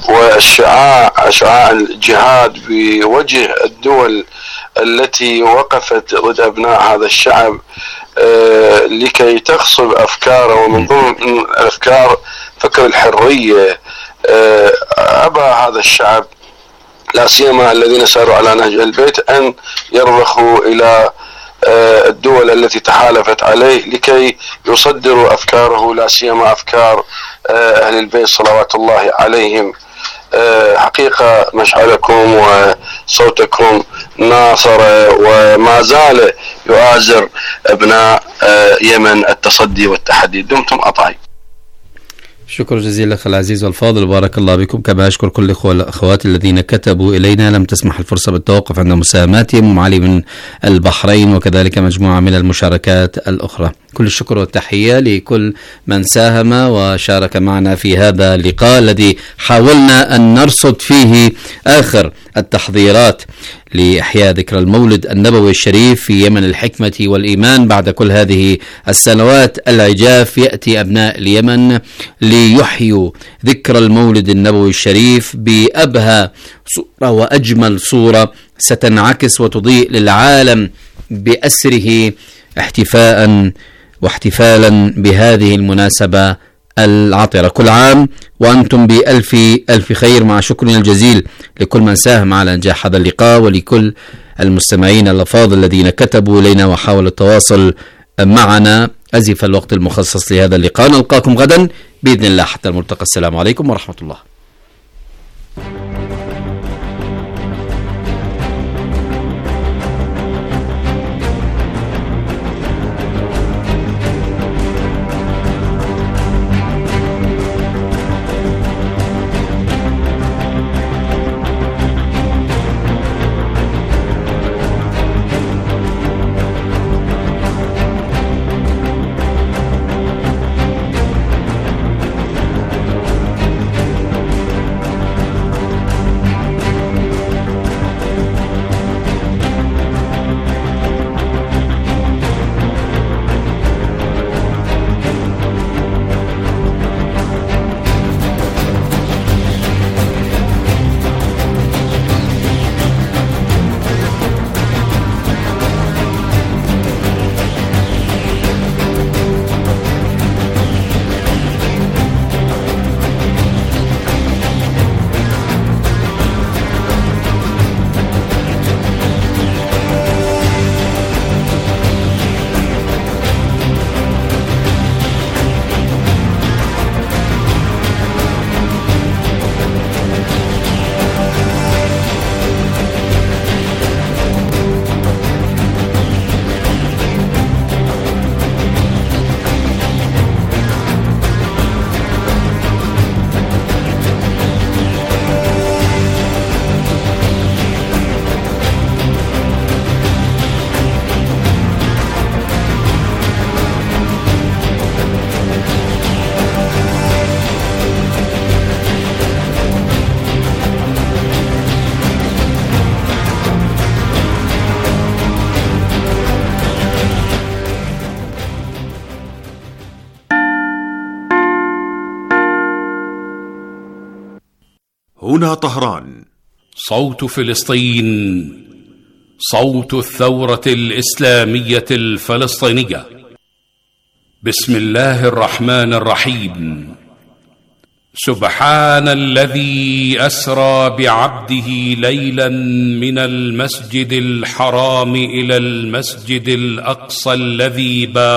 وشعاع الجهاد بوجه الدول التي وقفت ضد أبناء هذا الشعب لكي تغصب أفكاره، ومن ضمن الأفكار فكر الحرية. أبى هذا الشعب لا سيما الذين ساروا على نهج البيت أن يرضخوا إلى الدول التي تحالفت عليه لكي يصدروا أفكاره، لا سيما أفكار أهل البيت صلوات الله عليهم. حقيقة مشعلكم وصوتكم ناصر وما زال يؤازر أبناء يمن التصدي والتحدي. دمتم أطاي. شكرا جزيلا أخي العزيز والفاضل، بارك الله بكم. كما أشكر كل الإخوة والأخوات الذين كتبوا إلينا، لم تسمح الفرصة بالتوقف عند مساهماتهم، ومعالي من البحرين وكذلك مجموعة من المشاركات الأخرى. كل الشكر والتحية لكل من ساهم وشارك معنا في هذا اللقاء الذي حاولنا أن نرصد فيه آخر التحضيرات لإحياء ذكرى المولد النبوي الشريف في يمن الحكمة والإيمان. بعد كل هذه السنوات العجاف يأتي أبناء اليمن ليحيوا ذكرى المولد النبوي الشريف بأبهى صورة وأجمل صورة ستنعكس وتضيء للعالم بأسره واحتفالا بهذه المناسبة العطرة. كل عام وأنتم بألف ألف خير، مع شكرنا الجزيل لكل من ساهم على إنجاح هذا اللقاء، ولكل المستمعين الأفاضل الذين كتبوا إلينا وحاولوا التواصل معنا. أزف الوقت المخصص لهذا اللقاء، نلقاكم غدا بإذن الله حتى الملتقى. السلام عليكم ورحمة الله. هنا طهران. صوت فلسطين، صوت الثورة الإسلامية الفلسطينية. بسم الله الرحمن الرحيم. سبحان الذي أسرى بعبده ليلا من المسجد الحرام إلى المسجد الأقصى الذي بارك